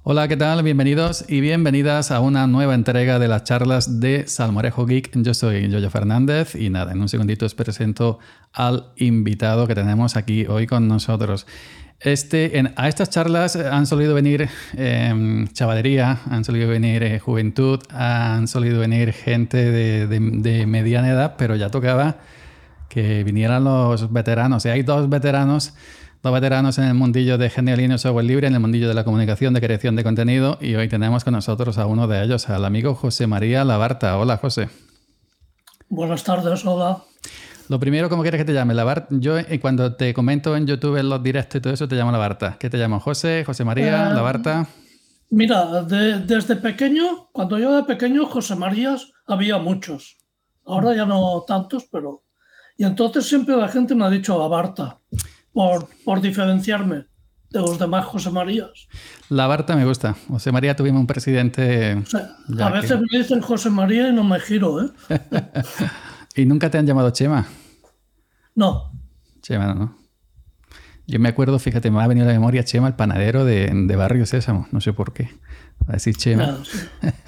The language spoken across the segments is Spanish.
Hola, ¿qué tal? Bienvenidos y bienvenidas a una nueva entrega de las charlas de Salmorejo Geek. Yo soy Yoyo Fernández y nada, en un segundito os presento al invitado que tenemos aquí hoy con nosotros. A estas charlas han solido venir chavalería, han solido venir juventud, han solido venir gente de mediana edad, pero ya tocaba que vinieran los veteranos. Y hay dos veteranos en el mundillo de Genial Software Libre, en el mundillo de la comunicación, de creación de contenido, y hoy tenemos con nosotros a uno de ellos, al amigo José María Labarta. Hola, José. Buenas tardes, hola. Lo primero, ¿cómo quieres que te llame? Labarta. Yo cuando te comento en YouTube en los directos y todo eso, te llamo Labarta. ¿Qué te llamo? ¿José? ¿José María? ¿Labarta? Mira, desde pequeño, cuando yo era pequeño, José Marías había muchos. Ahora ya no tantos, pero... Y entonces siempre la gente me ha dicho Labarta, por diferenciarme de los demás José Marías. Labarta me gusta. José María tuvimos un presidente... O sea, a veces me dicen José María y no me giro, ¿eh? ¿Y nunca te han llamado Chema? No. Chema, no. Yo me acuerdo, fíjate, me ha venido a la memoria Chema, el panadero de Barrio Sésamo. No sé por qué. Va a decir Chema. Sí.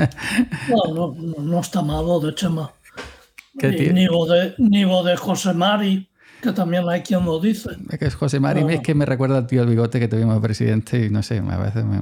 No está malo de Chema. Ni lo de José Mari, que también hay quien lo dice. Es que es José Mari, es que me recuerda al tío el bigote que tuvimos de presidente y no sé, a veces me...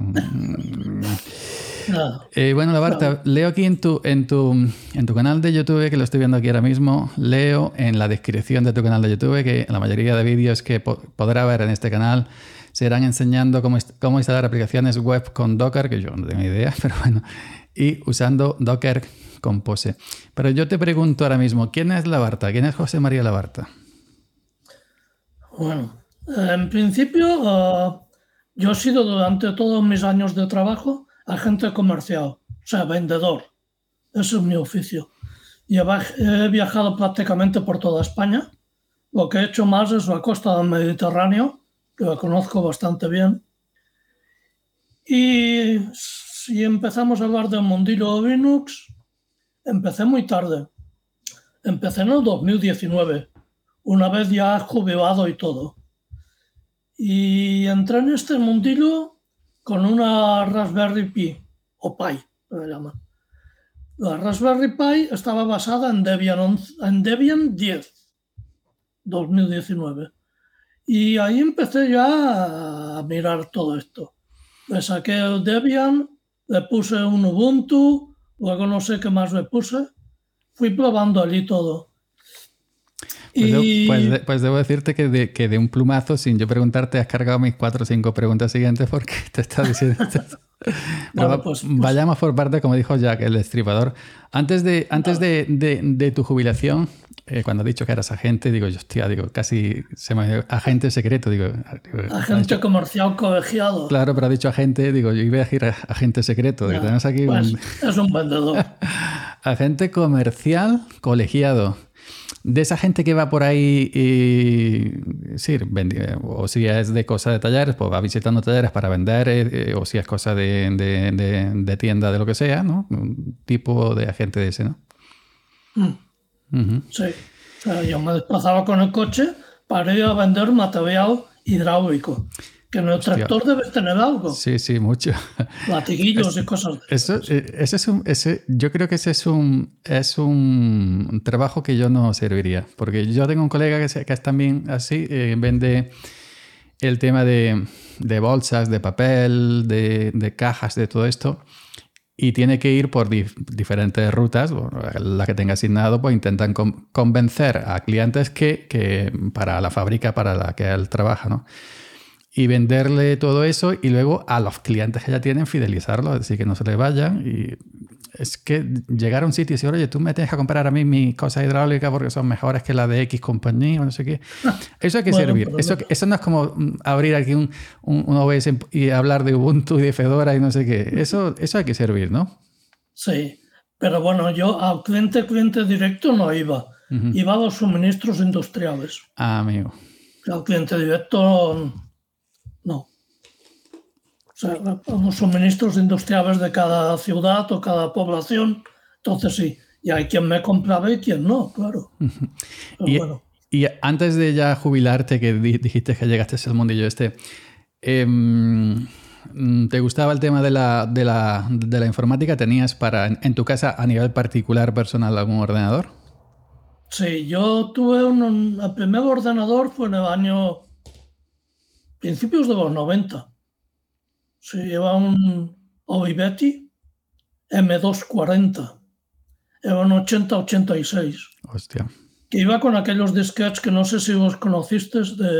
Bueno, Labarta, leo aquí en tu canal de YouTube, que lo estoy viendo aquí ahora mismo, leo en la descripción de tu canal de YouTube que la mayoría de vídeos que podrá ver en este canal serán enseñando cómo instalar aplicaciones web con Docker, que yo no tengo idea, pero bueno, y usando Docker Compose. Pero yo te pregunto ahora mismo, ¿quién es Labarta? ¿Quién es José María Labarta? Bueno, en principio yo he sido durante todos mis años de trabajo agente comercial, o sea, vendedor. Ese es mi oficio. Y he viajado prácticamente por toda España. Lo que he hecho más es la costa del Mediterráneo, que la conozco bastante bien. Y si empezamos a hablar del mundillo de Linux, empecé muy tarde. Empecé en el 2019, una vez ya jubilado y todo. Y entré en este mundillo con una Raspberry Pi, o Pi, me llaman. La Raspberry Pi estaba basada en Debian 10, 2019. Y ahí empecé ya a mirar todo esto. Le saqué el Debian, le puse un Ubuntu, luego no sé qué más le puse. Fui probando allí todo. Pues debo decirte que de un plumazo, sin yo preguntarte, has cargado mis 4 o 5 preguntas siguientes porque te está diciendo... Bueno, vayamos por parte, como dijo Jack, el destripador. Antes de tu jubilación, cuando has dicho que eras agente, digo, casi se me... Agente secreto, agente comercial colegiado. Claro, pero ha dicho agente, yo iba a decir agente secreto. No, tenemos aquí es un vendedor. Agente comercial colegiado. De esa gente que va por ahí o si es de cosa de talleres, pues va visitando talleres para vender, o si es cosa de tienda, de lo que sea, ¿no? Un tipo de agente de ese, ¿no? Sí. O sea, yo me desplazaba con el coche para ir a vender material hidráulico. Que en el tractor debes tener algo. Sí, mucho. Latiguillos y cosas. Yo creo que ese es un trabajo que yo no serviría. Porque yo tengo un colega que es también así, vende el tema de bolsas, de papel, de cajas, de todo esto. Y tiene que ir por diferentes rutas, la que tenga asignado, pues intentan convencer a clientes que para la fábrica para la que él trabaja, ¿no? Y venderle todo eso y luego a los clientes que ya tienen fidelizarlos, así que no se les vayan. Y es que llegar a un sitio y decir, oye, tú me tienes que comprar a mí mis cosas hidráulicas porque son mejores que las de X compañía o no sé qué. Eso hay que servir. Eso no es como abrir aquí un OBS y hablar de Ubuntu y de Fedora y no sé qué. Eso hay que servir, ¿no? Sí, pero bueno, yo al cliente directo no iba. Iba a los suministros industriales. Ah, amigo. Al cliente directo... No. O sea, los suministros industriales de cada ciudad o cada población, entonces sí. Y hay quien me compraba y quien no, claro. Pero y antes de ya jubilarte, que dijiste que llegaste al mundillo ¿Te gustaba el tema de la informática? ¿Tenías en tu casa a nivel particular, personal, algún ordenador? Sí, yo tuve el primer ordenador fue en el año principios de los 90. Sí, lleva un Olivetti M240. Era un 8086. Hostia. Que iba con aquellos disquetes que no sé si los conociste,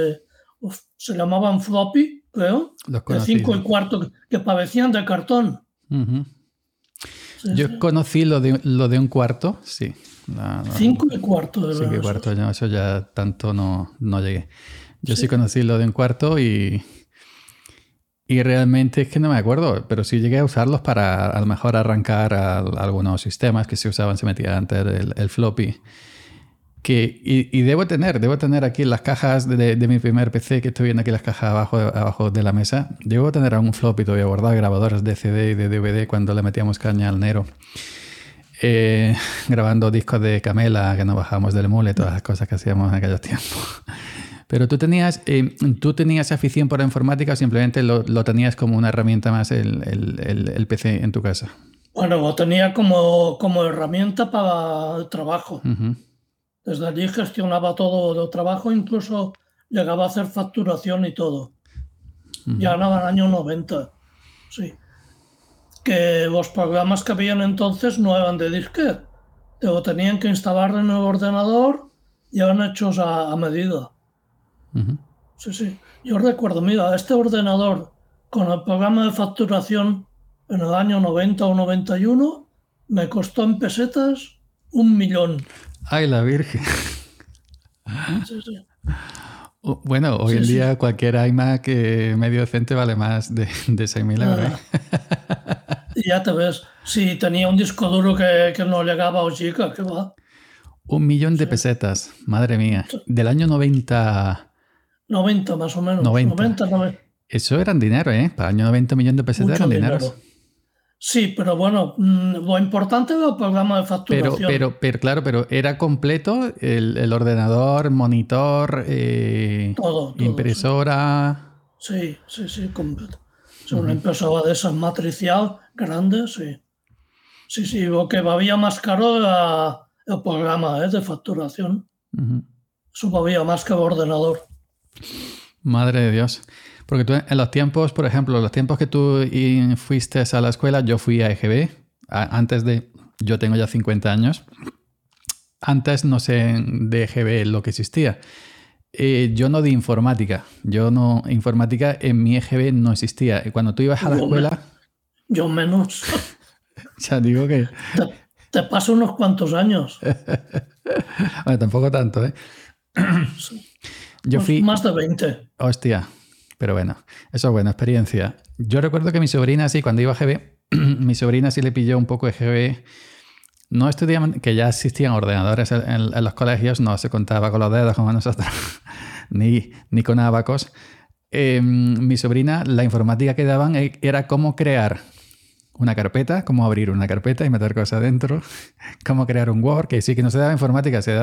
se llamaban floppy, creo, Los de conocí. 5 y cuarto, que parecían de cartón. Uh-huh. Sí, Yo sí. conocí lo de un cuarto, sí. 5 y cuarto. Sí, que cuarto, yo eso ya tanto no llegué. Yo sí Sí. conocí lo de un cuarto y realmente es que no me acuerdo, pero sí llegué a usarlos para a lo mejor arrancar algunos sistemas que se usaban, se metía antes el floppy. Y debo tener aquí las cajas de mi primer PC, que estoy viendo aquí las cajas abajo de la mesa. Debo tener un floppy todavía guardado, grabadores de CD y de DVD cuando le metíamos caña al Nero. Grabando discos de Camela que nos bajábamos del mule, todas las cosas que hacíamos en aquellos tiempos. Pero ¿tú tenías afición por la informática o simplemente lo tenías como una herramienta más el PC en tu casa? Bueno, lo tenía como herramienta para el trabajo. Uh-huh. Desde allí gestionaba todo el trabajo, incluso llegaba a hacer facturación y todo. Uh-huh. Ya en el año 90, sí. Que los programas que habían entonces no eran de disquete. Te lo tenían que instalar en el ordenador y eran hechos a medida. Uh-huh. Sí, sí. Yo recuerdo, mira, este ordenador con el programa de facturación en el año 90 o 91 me costó en pesetas 1.000.000. ¡Ay, la Virgen! Sí, sí. Bueno, hoy Sí, en sí. día cualquier iMac medio decente vale más de 6.000 euros. Y ya te ves, si tenía un disco duro que no llegaba a 8 gigas, ¿qué va? 1.000.000 de pesetas, madre mía. Del año 90. 90 más o menos. 90. 90. Eso eran dinero, ¿eh? Para el año 90 millones de pesetas Mucho eran dinero. dineros. Sí, pero bueno, lo importante era el programa de facturación. Pero era completo el ordenador, monitor, Todo, impresora. Sí, completo. Una impresora de esas matricial grande, sí. Sí, lo que valía más caro era el programa de facturación. Uh-huh. Eso valía más que el ordenador. Madre de Dios. Porque tú en los tiempos, por ejemplo, los tiempos que tú fuiste a la escuela, yo fui a EGB. Yo tengo ya 50 años. Antes no sé de EGB lo que existía. Yo no di informática. Informática en mi EGB no existía. Y cuando tú ibas a la escuela... Yo menos. Ya digo que... Te paso unos cuantos años. Bueno, tampoco tanto, ¿eh? Sí. Yo fui... Más de 20. Hostia. Pero bueno, eso es buena experiencia. Yo recuerdo que mi sobrina, sí, cuando iba a GB, mi sobrina sí le pilló un poco de GB. No estudiaban, que ya existían ordenadores en los colegios, no se contaba con los dedos como nosotros, ni con abacos. Mi sobrina, la informática que daban era cómo crear una carpeta, cómo abrir una carpeta y meter cosas dentro, cómo crear un Word, que sí que no se daba informática, se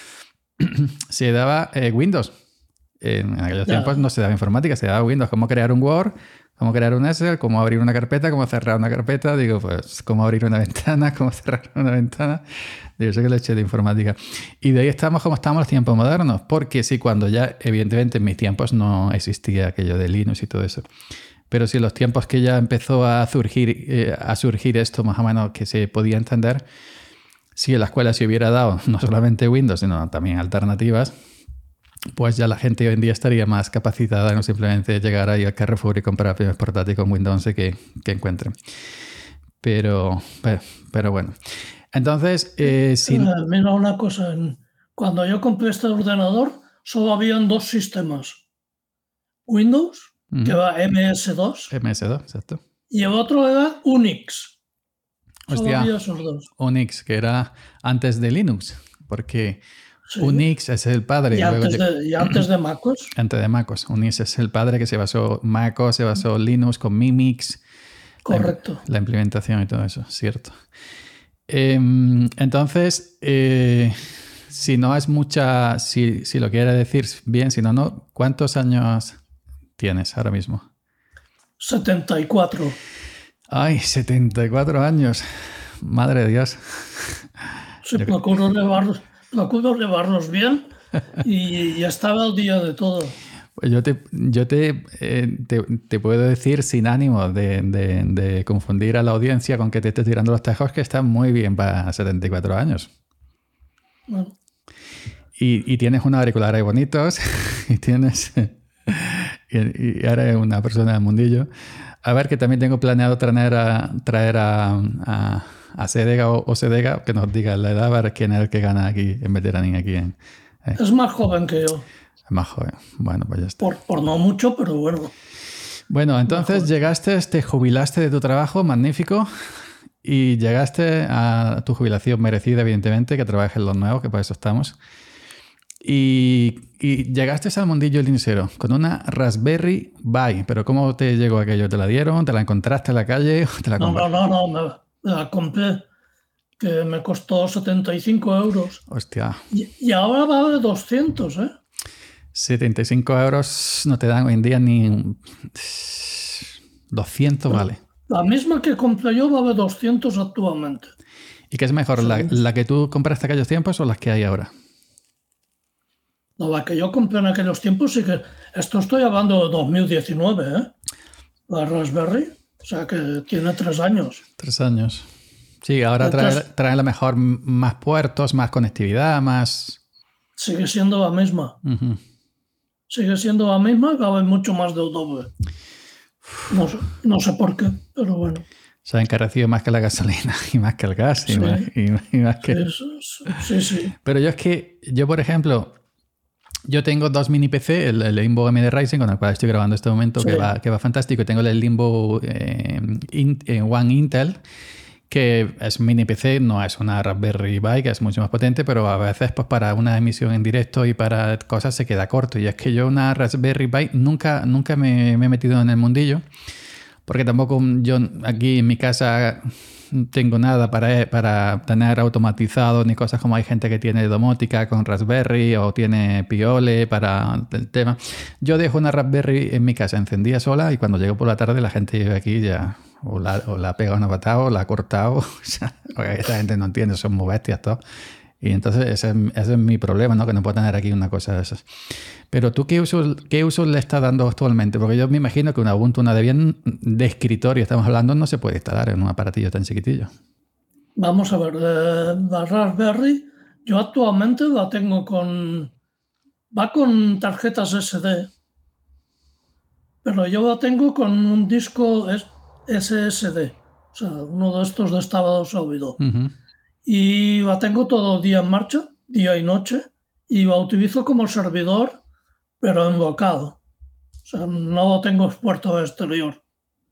daba Windows. En aquellos tiempos no se daba informática, se daba Windows, cómo crear un Word, cómo crear un Excel, cómo abrir una carpeta, cómo cerrar una carpeta, digo, pues cómo abrir una ventana, cómo cerrar una ventana. Digo, eso que le eché de informática. Y de ahí estamos como estamos los tiempos modernos, porque sí, cuando ya, evidentemente, en mis tiempos no existía aquello de Linux y todo eso. Pero sí, los tiempos que ya empezó a surgir esto más o menos que se podía entender, si en la escuela se hubiera dado no solamente Windows, sino también alternativas, pues ya la gente hoy en día estaría más capacitada, no simplemente llegar ahí al Carrefour y comprar primeros portátiles con Windows 11 que encuentren. Pero bueno. Entonces, mira una cosa. Cuando yo compré este ordenador, solo habían 2 sistemas. Windows, que era MS2. MS2, exacto. Y el otro era Unix. Hostia, solo había esos 2. Unix, que era antes de Linux, porque... Sí. Unix es el padre. Y antes de MacOS. Antes de MacOS. Unix es el padre que se basó MacOS, se basó Linux con Mimix. Correcto. La implementación y todo eso, cierto. Entonces, si no es mucha, si lo quiere decir bien, si no, ¿cuántos años tienes ahora mismo? 74. Ay, 74 años. Madre de Dios. Sí, procuro llevarlos bien y estar al día de todo. Pues te puedo decir sin ánimo de confundir a la audiencia con que te estés tirando los tejos, que está muy bien para 74 años. Bueno. Y tienes unos auriculares bonitos y tienes... y eres una persona del mundillo. A ver, que también tengo planeado traer a Sedega o Sedega, que nos diga la edad, a ver quién es el que gana aquí en veteranín aquí. Es más joven que yo. Es más joven. Bueno, pues ya está. Por no mucho, pero bueno. Bueno, entonces llegaste, te jubilaste de tu trabajo, magnífico, y llegaste a tu jubilación merecida, evidentemente, que trabajes en los nuevos, que para eso estamos. Y llegaste al mundillo lincero con una Raspberry Pi. ¿Pero cómo te llegó aquello? ¿Te la dieron? ¿Te la encontraste en la calle? ¿Te la No, me la compré, que me costó 75 euros. Hostia. Y ahora vale 200, ¿eh? 75 euros no te dan hoy en día ni 200, pero vale. La misma que compré yo vale 200 actualmente. ¿Y qué es mejor, la que tú compraste aquellos tiempos o las que hay ahora? No, la que yo compré en aquellos tiempos sí que... Esto estoy hablando de 2019, ¿eh? La Raspberry. O sea que tiene 3 años. 3 años. Sí, ahora trae a lo mejor más puertos, más conectividad, más... Sigue siendo la misma. Uh-huh. Sigue siendo la misma, vale mucho más del doble. No sé por qué, pero bueno. Se ha encarecido más que la gasolina y más que el gas. Sí. Y más que... Sí. Pero yo, por ejemplo... Yo tengo 2 mini PC, el Limbo AMD Ryzen, con el cual estoy grabando este momento, sí, que va fantástico. Tengo el Limbo One Intel, que es mini PC, no es una Raspberry Pi, que es mucho más potente, pero a veces pues para una emisión en directo y para cosas se queda corto. Y es que yo una Raspberry Pi nunca me he metido en el mundillo, porque tampoco yo aquí en mi casa... tengo nada para tener automatizado ni cosas como hay gente que tiene domótica con Raspberry o tiene Piole para el tema. Yo dejo una Raspberry en mi casa encendida sola y cuando llego por la tarde la gente vive aquí ya o la pega una patada o la ha cortado. O sea, esta gente no entiende, son muy bestias todos. Y entonces ese es mi problema, ¿no? Que no puedo tener aquí una cosa de esas. Pero tú, ¿qué uso le estás dando actualmente? Porque yo me imagino que una Ubuntu, una Debian de escritorio, estamos hablando, no se puede instalar en un aparatillo tan chiquitillo. Vamos a ver, la Raspberry, yo actualmente la tengo va con tarjetas SD, pero yo la tengo con un disco SSD, o sea, uno de estos de estado sólido. Uh-huh. Y la tengo todo el día en marcha, día y noche, y la utilizo como servidor, pero en local. O sea, no lo tengo expuesto al exterior.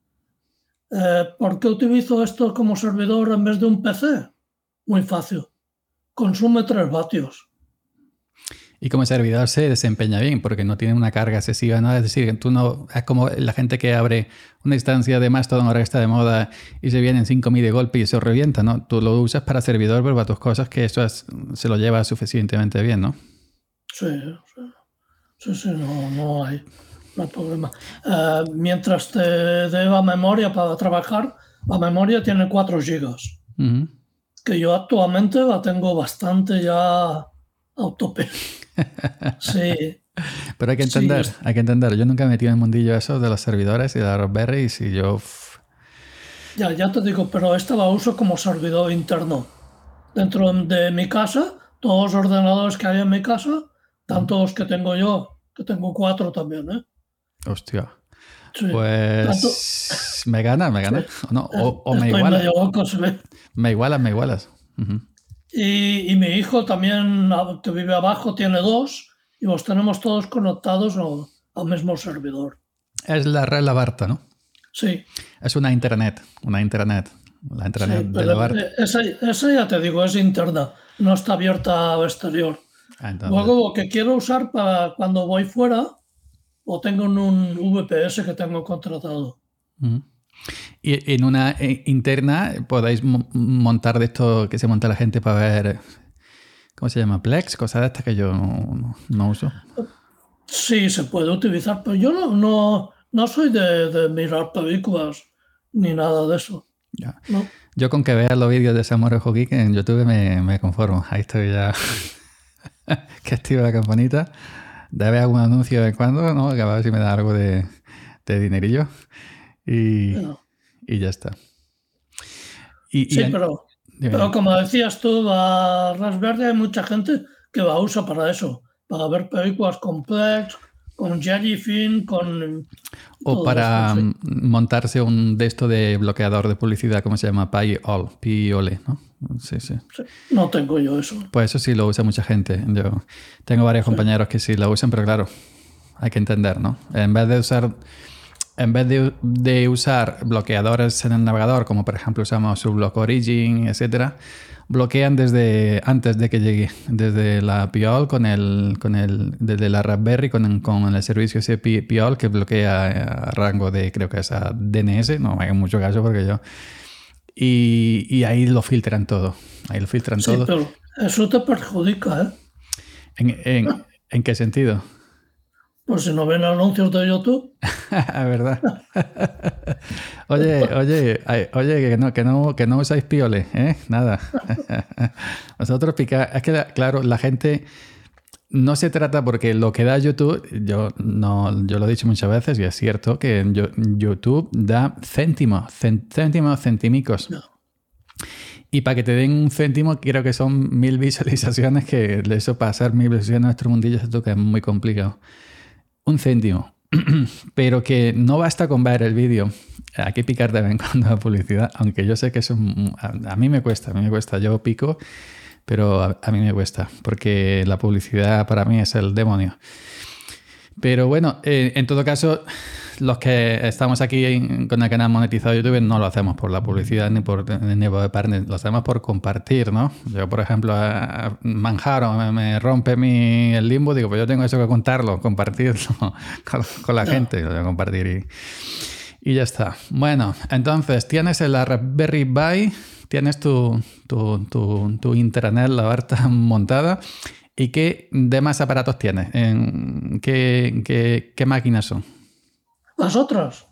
¿Por qué utilizo esto como servidor en vez de un PC? Muy fácil. Consume 3 vatios. Y como servidor se desempeña bien, porque no tiene una carga excesiva, ¿no? Es decir, tú no es como la gente que abre una instancia de Mastodon ahora que está de moda y se vienen 5.000 de golpe y se revienta, ¿no? Tú lo usas para servidor, pero para tus cosas que eso se lo lleva suficientemente bien, ¿no? Sí, no hay problema. Mientras te dé la memoria para trabajar, la memoria tiene 4 gigas. Uh-huh. Que yo actualmente la tengo bastante ya a tope. Sí. Pero hay que entender. Yo nunca me he metido en el mundillo eso de los servidores y de la Raspberry y yo... Ya te digo, pero esta la uso como servidor interno. Dentro de mi casa, todos los ordenadores que hay en mi casa, tanto los que tengo yo, que tengo 4 también, ¿eh? Hostia. Sí. Pues me ganas. Sí. No, o me igualas. Medio loco, se ve. Me igualas. Uh-huh. Y mi hijo también, que vive abajo, tiene 2 y los tenemos todos conectados al mismo servidor. Es la red Labarta, ¿no? Sí. Es una intranet. La intranet de Labarta. Esa ya te digo, es interna, no está abierta al exterior. Entonces... Luego lo que quiero usar para cuando voy fuera, lo tengo en un VPS que tengo contratado. Uh-huh. Y en una interna podéis montar de esto que se monta la gente para ver, ¿cómo se llama? Plex, cosas de estas que yo no uso. Sí, se puede utilizar, pero yo no no soy de mirar películas ni nada de eso. Ya. No. Yo con que vea los vídeos de Samurai Geek en YouTube me conformo. Ahí estoy ya que activo la campanita. Debe algún anuncio de vez en cuando, ¿no? Que a ver si me da algo de dinerillo. Y ya está. Sí, pero como decías tú, la Raspberry hay mucha gente que la usa para eso, para ver películas complejas, con Jellyfin, con... O para montarse un de esto de bloqueador de publicidad, ¿cómo se llama? PIOL, ¿no? Sí. No tengo yo eso. Pues eso sí lo usa mucha gente. Yo tengo varios compañeros que sí lo usan, pero claro, hay que entender, ¿no? En vez de usar bloqueadores en el navegador, como por ejemplo usamos Subblock Origin, etcétera, bloquean desde antes de que llegue, desde la PIOL desde la Raspberry con el servicio ese PIOL que bloquea a rango de, creo que es a DNS, no me hagan mucho caso porque yo... Y ahí lo filtran todo. Sí, pero eso te perjudica, ¿eh? ¿En qué sentido? Pues si no ven anuncios de YouTube. ¿Verdad? Oye, que no usáis pioles, ¿eh? Nada. Vosotros pica. Es que, claro, la gente no se trata porque lo que da YouTube, yo lo he dicho muchas veces y es cierto que YouTube da centímicos. No. Y para que te den un céntimo, creo que son 1000 visualizaciones, que eso para hacer 1000 visualizaciones en nuestro mundillo esto que es muy complicado. Un céntimo. Pero que no basta con ver el vídeo. Hay que picar de vez en cuando la publicidad, aunque yo sé que eso a mí me cuesta. Yo pico, pero a mí me cuesta, porque la publicidad para mí es el demonio. Pero bueno, en todo caso, los que estamos aquí con el canal monetizado de YouTube no lo hacemos por la publicidad ni por partner, lo hacemos por compartir, ¿no? Yo, por ejemplo, Manjaro me rompe el limbo, digo, pues yo tengo eso que contarlo, compartirlo con la gente, lo voy a compartir y ya está. Bueno, entonces tienes la Raspberry Pi, tienes tu intranet, la Barta montada. ¿Y qué demás aparatos tienes? ¿Qué máquinas son? Las otras.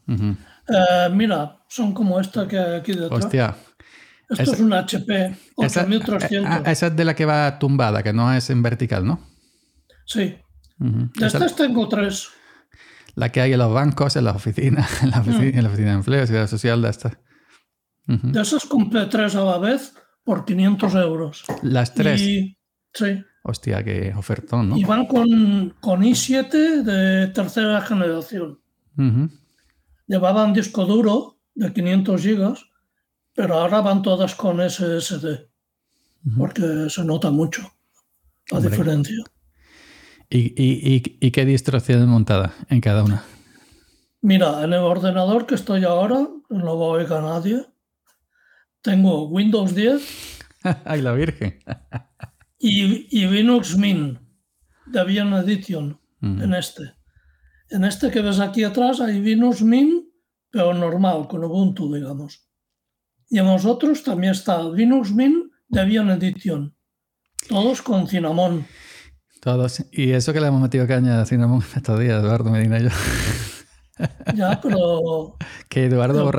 Mira, son como esta que hay aquí detrás. Hostia. Esto es un HP 8300. Esa es de la que va tumbada, que no es en vertical, ¿no? Sí. De estas tengo 3. La que hay en los bancos, en las oficinas, en la oficina de empleo, Seguridad Social, de estas. De esas compré 3 a la vez por 500 euros. ¿Las 3? Sí. Hostia, qué ofertón, ¿no? Y van con i7 de tercera generación. Llevaban disco duro de 500 gigas, pero ahora van todas con SSD, porque se nota mucho la diferencia. ¿Y qué distro tienes montada en cada una? Mira, en el ordenador que estoy ahora, no lo oiga nadie, tengo Windows 10. ¡Ay, la Virgen! y Linux Mint de Debian Edition en este. En este que ves aquí atrás hay Linux Mint, pero normal, con Ubuntu, digamos. Y en nosotros también está Linux Mint de Debian Edition. Todos con Cinnamon. Todos. Y eso que le hemos metido caña a Cinnamon estos días, Eduardo Medina y yo. Ya, pero... Que Eduardo...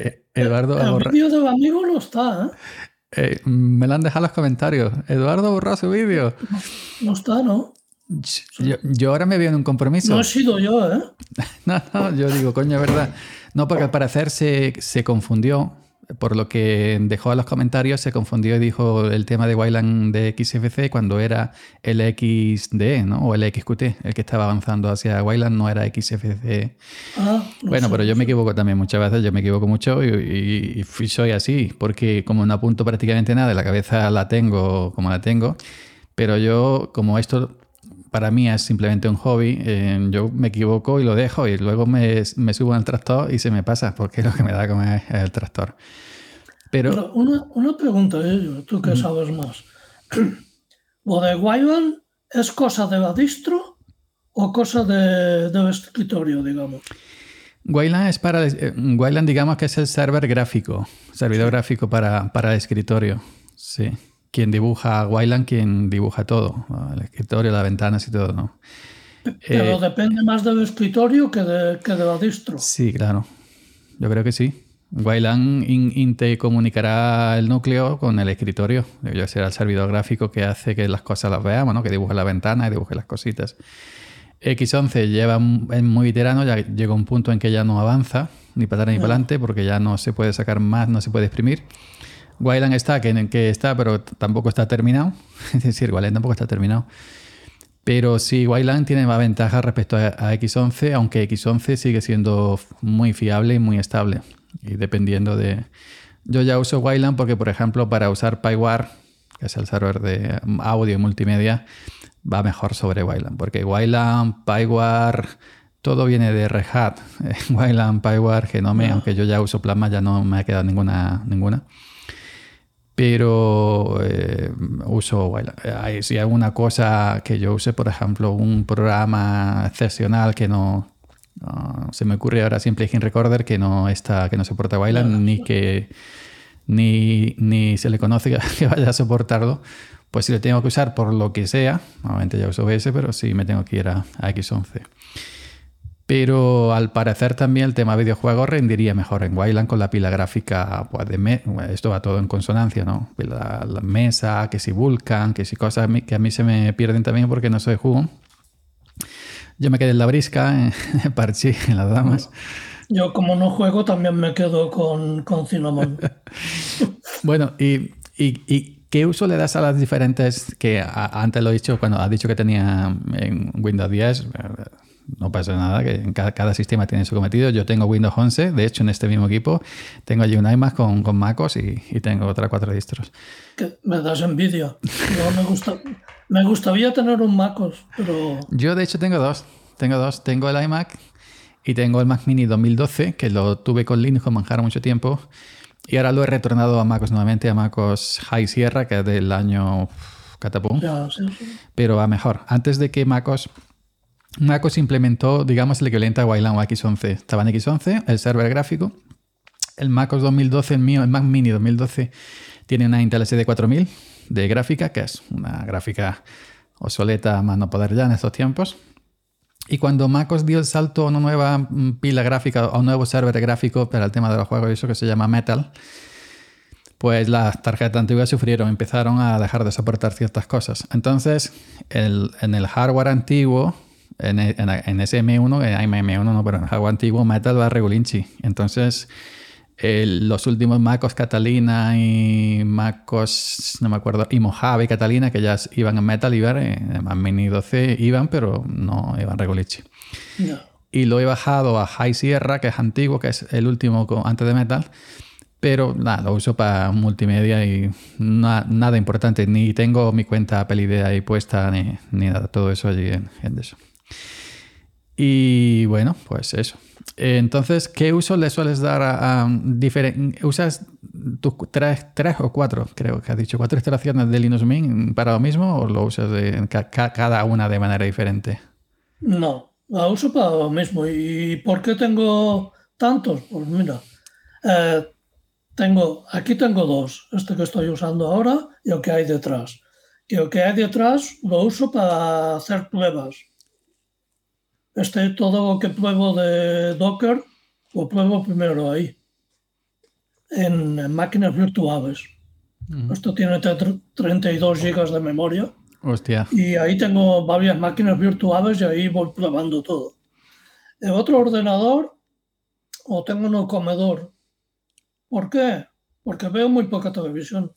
el vídeo del amigo no está, ¿eh? Me lo han dejado en los comentarios. Eduardo borró su vídeo. No está, ¿no? Yo ahora me veo en un compromiso. No he sido yo, ¿eh? No, yo digo, coño, es verdad. No, porque al parecer se confundió. Por lo que dejó en los comentarios, se confundió y dijo el tema de Wayland de XFC cuando era el XDE, ¿no? O el XQT, el que estaba avanzando hacia Wayland, no era XFC. Bueno, pero yo me equivoco también muchas veces, yo me equivoco mucho y soy así, porque como no apunto prácticamente nada, la cabeza la tengo como la tengo, pero yo, como esto para mí es simplemente un hobby, yo me equivoco y lo dejo y luego me subo al tractor y se me pasa, porque lo que me da como es el tractor. Pero una pregunta, tú que sabes más. ¿Lo de Wayland es cosa de la distro o cosa del escritorio, digamos? Wayland es Wayland, digamos que es el servidor gráfico para el escritorio. Sí. Quien dibuja Wayland, quien dibuja todo, el escritorio, las ventanas y todo, ¿no? Pero depende más del escritorio que de la distro. Sí, claro. Yo creo que sí. Wayland te comunicará el núcleo con el escritorio. Yo será el servidor gráfico que hace que las cosas las veamos, ¿no? Que dibuje la ventana y dibuje las cositas. X11 es muy veterano, ya llega un punto en que ya no avanza, ni para atrás ni para adelante, porque ya no se puede sacar más, no se puede exprimir. Wayland está, que está, pero tampoco está terminado. Es decir, Wayland tampoco está terminado. Pero sí, Wayland tiene más ventajas respecto a X11, aunque X11 sigue siendo muy fiable y muy estable. Y dependiendo de... Yo ya uso Wayland porque, por ejemplo, para usar PyWare, que es el server de audio y multimedia, va mejor sobre Wayland. Porque Wayland, PyWare, todo viene de Red Hat. Wayland, PyWare, Genome, aunque yo ya uso Plasma, ya no me ha quedado ninguna. Pero uso Wayland. Si hay alguna cosa que yo use, por ejemplo, un programa excepcional que no se me ocurre ahora, Simple Engine Recorder, que no soporta Wayland, ni se le conoce que vaya a soportarlo, pues si lo tengo que usar por lo que sea, normalmente ya uso OBS, pero sí me tengo que ir a X11. Pero al parecer también el tema videojuegos rendiría mejor en Wayland con la pila gráfica. Pues esto va todo en consonancia, ¿no? La mesa, que si Vulkan, que si cosas que a mí se me pierden también porque no soy jugo. Yo me quedé en la brisca, en Parchís, en las damas. Yo como no juego también me quedo con Cinnamon. Bueno, ¿y qué uso le das a las diferentes que antes lo he dicho, cuando has dicho que tenía en Windows 10? No pasa nada, que cada sistema tiene su cometido. Yo tengo Windows 11, de hecho en este mismo equipo tengo allí un iMac con MacOS y tengo otras 4 distros. Que me das envidia. Me gustaría tener un MacOS, pero... Yo de hecho tengo dos. Tengo el iMac y tengo el Mac Mini 2012, que lo tuve con Linux con Manjaro mucho tiempo. Y ahora lo he retornado a MacOS nuevamente, a MacOS High Sierra, que es del año catapum. Sí. Pero va mejor. Antes de que MacOS implementó, digamos, el equivalente a Wayland o X11. Estaba en X11, el server gráfico. El MacOS 2012, el mío, el Mac Mini 2012, tiene una Intel SD 4000 de gráfica, que es una gráfica obsoleta más no poder ya en estos tiempos. Y cuando MacOS dio el salto a una nueva pila gráfica, a un nuevo server gráfico para el tema de los juegos, eso que se llama Metal, pues las tarjetas antiguas empezaron a dejar de soportar ciertas cosas. Entonces, en el hardware antiguo, en SM1, en M1 no, pero en el hardware antiguo, Metal va regulinchi. Entonces, los últimos MacOS Catalina y MacOS, no me acuerdo, y Mojave y Catalina, que ya iban en Metal, en Mini 12 iban, pero no iban regulinchi. No. Y lo he bajado a High Sierra, que es antiguo, que es el último antes de Metal. Pero nada, lo uso para multimedia y nada importante. Ni tengo mi cuenta Apple ID ahí puesta, ni nada. Todo eso allí en eso. Y bueno, pues eso. Entonces, ¿qué uso le sueles dar a diferentes? ¿Usas tus tres o cuatro? Creo que has dicho 4 instalaciones de Linux Mint para lo mismo, o lo usas cada una de manera diferente? No, la uso para lo mismo. ¿Y por qué tengo tantos? Pues mira, aquí tengo 2, este que estoy usando ahora y el que hay detrás. Y el que hay detrás lo uso para hacer pruebas. Todo lo que pruebo de Docker, lo pruebo primero ahí, en máquinas virtuales. Esto tiene 32 GB de memoria. Hostia. Y ahí tengo varias máquinas virtuales y ahí voy probando todo. El otro ordenador lo tengo en el comedor. ¿Por qué? Porque veo muy poca televisión.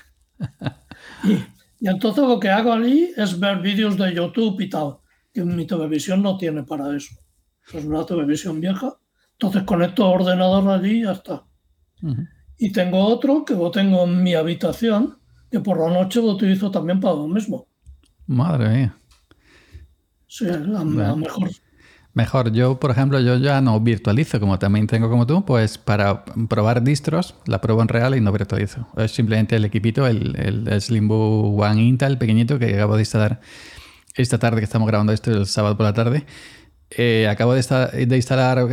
Y entonces lo que hago allí es ver vídeos de YouTube y tal, que mi televisión no tiene para eso. Es una televisión vieja. Entonces conecto el ordenador allí y ya está. Y tengo otro que lo tengo en mi habitación, que por la noche lo utilizo también para lo mismo. Madre mía. Sí, la mejor. Mejor, yo por ejemplo, yo ya no virtualizo, como también tengo como tú, pues para probar distros, la pruebo en real y no virtualizo. Es simplemente el equipito, el Slimbook One Intel pequeñito que acabo de instalar esta tarde, que estamos grabando esto el sábado por la tarde. Acabo de instalar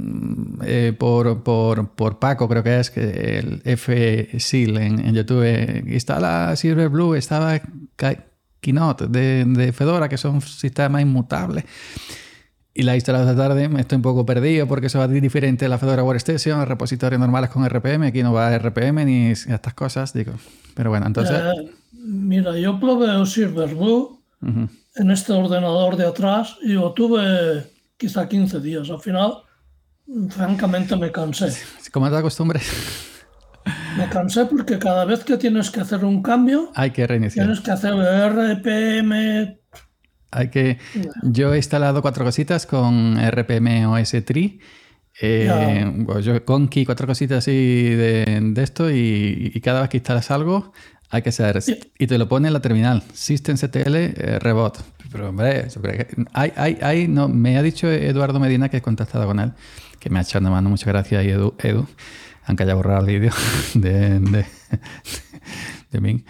por Paco, creo que es, que el FSeal en YouTube. Instala Silverblue, estaba Keynote de Fedora, que son sistemas inmutables. Y la he instalado esta tarde, me estoy un poco perdido porque eso va diferente a la Fedora Workstation, repositorios normales con RPM, aquí no va RPM ni estas cosas, digo. Pero bueno, entonces... mira, yo probé Silverblue en este ordenador de atrás y lo tuve quizá 15 días. Al final, francamente, me cansé. ¿Cómo te acostumbres? Me cansé porque cada vez que tienes que hacer un cambio, hay que reiniciar. Tienes que hacer RPM... Yo he instalado 4 cositas con RPM OS Tree. Pues yo Conky, 4 cositas así de esto y cada vez que instalas algo hay que hacer y te lo pone en la terminal systemctl rebot. Pero hombre, no, me ha dicho Eduardo Medina, que he contactado con él, que me ha echado una mano, muchas gracias Edu, aunque haya borrado el vídeo de mí,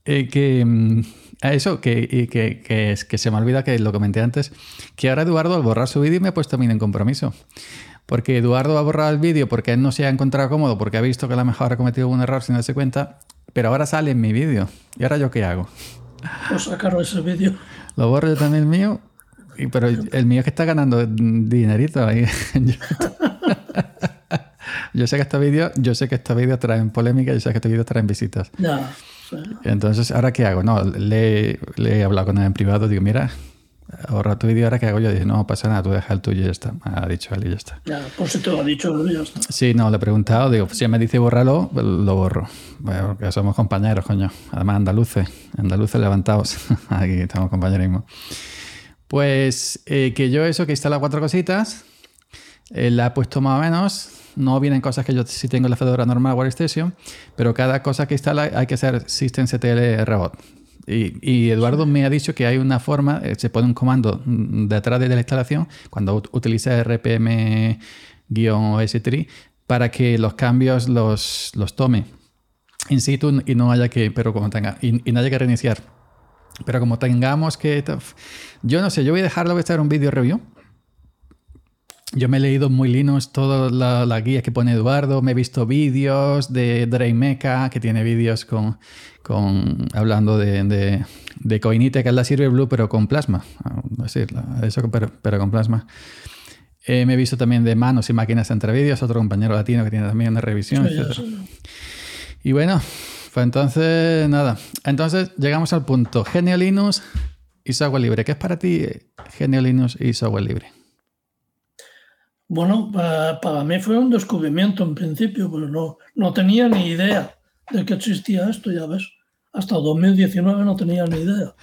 eso, que se me olvida, que lo comenté antes, que ahora Eduardo, al borrar su vídeo, me ha puesto a mí en compromiso. Porque Eduardo ha borrado el vídeo porque él no se ha encontrado cómodo, porque ha visto que a lo mejor ha cometido un error sin darse cuenta, pero ahora sale en mi vídeo. ¿Y ahora yo qué hago? Pues sacar ese vídeo. Lo borro yo también el mío, pero el mío es que está ganando dinerito ahí. Yo sé que estos vídeos traen polémica, yo sé que estos vídeos traen visitas. Ya. Sí. Entonces, ¿ahora qué hago? No, le he hablado con él en privado, digo, mira, ahorra tu vídeo, ¿ahora qué hago yo? Dice, no pasa nada, tú deja el tuyo y ya está. Me ha dicho él y ya está. Ya, pues si te lo ha dicho él, ya está. Sí, no, le he preguntado, digo, si él me dice bórralo, lo borro. Bueno, porque somos compañeros, coño. Además, andaluces levantados. Aquí estamos compañerismo. Pues que yo eso, que instala 4 cositas, la he puesto más o menos. No vienen cosas que yo sí tengo en la Fedora normal Workstation, pero cada cosa que instala hay que hacer systemctl rebot. Y Eduardo me ha dicho que hay una forma, se pone un comando detrás de la instalación cuando utiliza RPM-OS Tree para que los cambios los tome in situ y no haya que, pero como tenga, y no haya que reiniciar. Pero como tengamos que... Yo no sé, yo voy a dejarlo, voy a hacer un video review. Yo me he leído muy Linux todas las guías que pone Eduardo, me he visto vídeos de Dreymeca, que tiene vídeos hablando de Coinite, que es la Silverblue, pero con plasma. Es decir, eso, pero con plasma. Me he visto también de Manos y Máquinas entre vídeos, otro compañero latino que tiene también una revisión, Sí, etc. Y bueno, pues entonces, nada. Entonces llegamos al punto. GNU Linux y software libre. ¿Qué es para ti GNU Linux y software libre? Bueno, para mí fue un descubrimiento en principio, pero no tenía ni idea de que existía esto, ya ves. Hasta 2019 no tenía ni idea.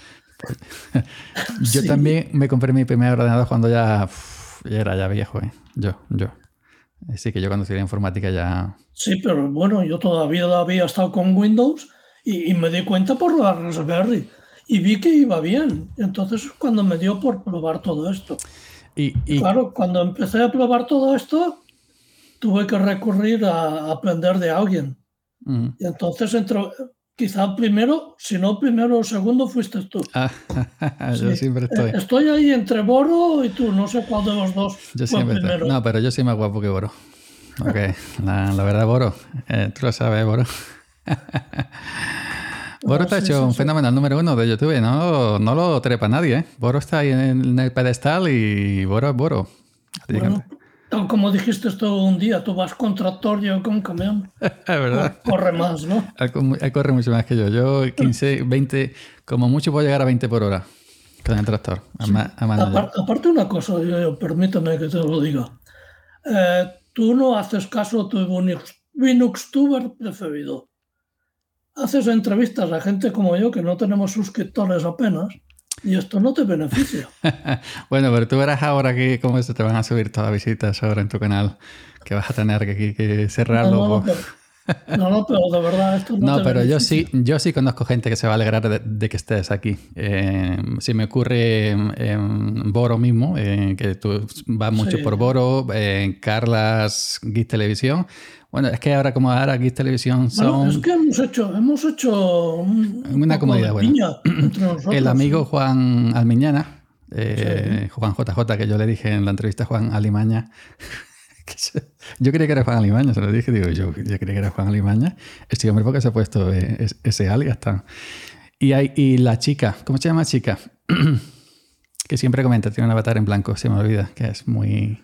Yo también me compré mi primer ordenador cuando ya era ya viejo, ¿eh? Yo. Así que yo cuando estudié informática ya... Sí, pero bueno, yo todavía había estado con Windows y me di cuenta por la Raspberry y vi que iba bien. Entonces cuando me dio por probar todo esto. Y claro, cuando empecé a probar todo esto, tuve que recurrir a aprender de alguien. Y entonces quizá primero, si no primero o segundo, fuiste tú. Yo siempre estoy. Estoy ahí entre Boro y tú, no sé cuál de los dos yo fue primero. Estoy. No, pero yo soy más guapo que Boro. Okay. La verdad, Boro, tú lo sabes, Boro. Boro está hecho un fenómeno número 1 de YouTube, no lo trepa nadie, ¿eh? Boro está ahí en el pedestal y Boro es Boro. Bueno, como dijiste esto un día, tú vas con tractor, yo con camión. Es verdad. Corre más, ¿no? Él corre mucho más que yo. Yo 15, 20, como mucho puedo llegar a 20 por hora con el tractor. Aparte una cosa, permítame que te lo diga. Tú no haces caso a tu Linuxtuber preferido. Haces entrevistas a gente como yo que no tenemos suscriptores apenas y esto no te beneficia. Bueno, pero tú verás ahora cómo se te van a subir todas las visitas ahora en tu canal, que vas a tener que cerrarlo. No, pero de verdad esto no te pero beneficia. yo sí conozco gente que se va a alegrar de que estés aquí. Se me ocurre en Boro mismo, que tú vas mucho por Boro, Carlas, Geek Televisión. Bueno, es que ahora Geek Televisión son... Bueno, es que hemos hecho una comunidad buena. Entre nosotros. El amigo Juan Almiñana, Juan JJ, que yo le dije en la entrevista a Juan Alimaña, yo creía que era Juan Alimaña, se lo dije, digo, yo creía que era Juan Alimaña. Este hombre porque se ha puesto ese alias tan... Y la chica, ¿cómo se llama la chica? Que siempre comenta, tiene un avatar en blanco, se me olvida, que es muy...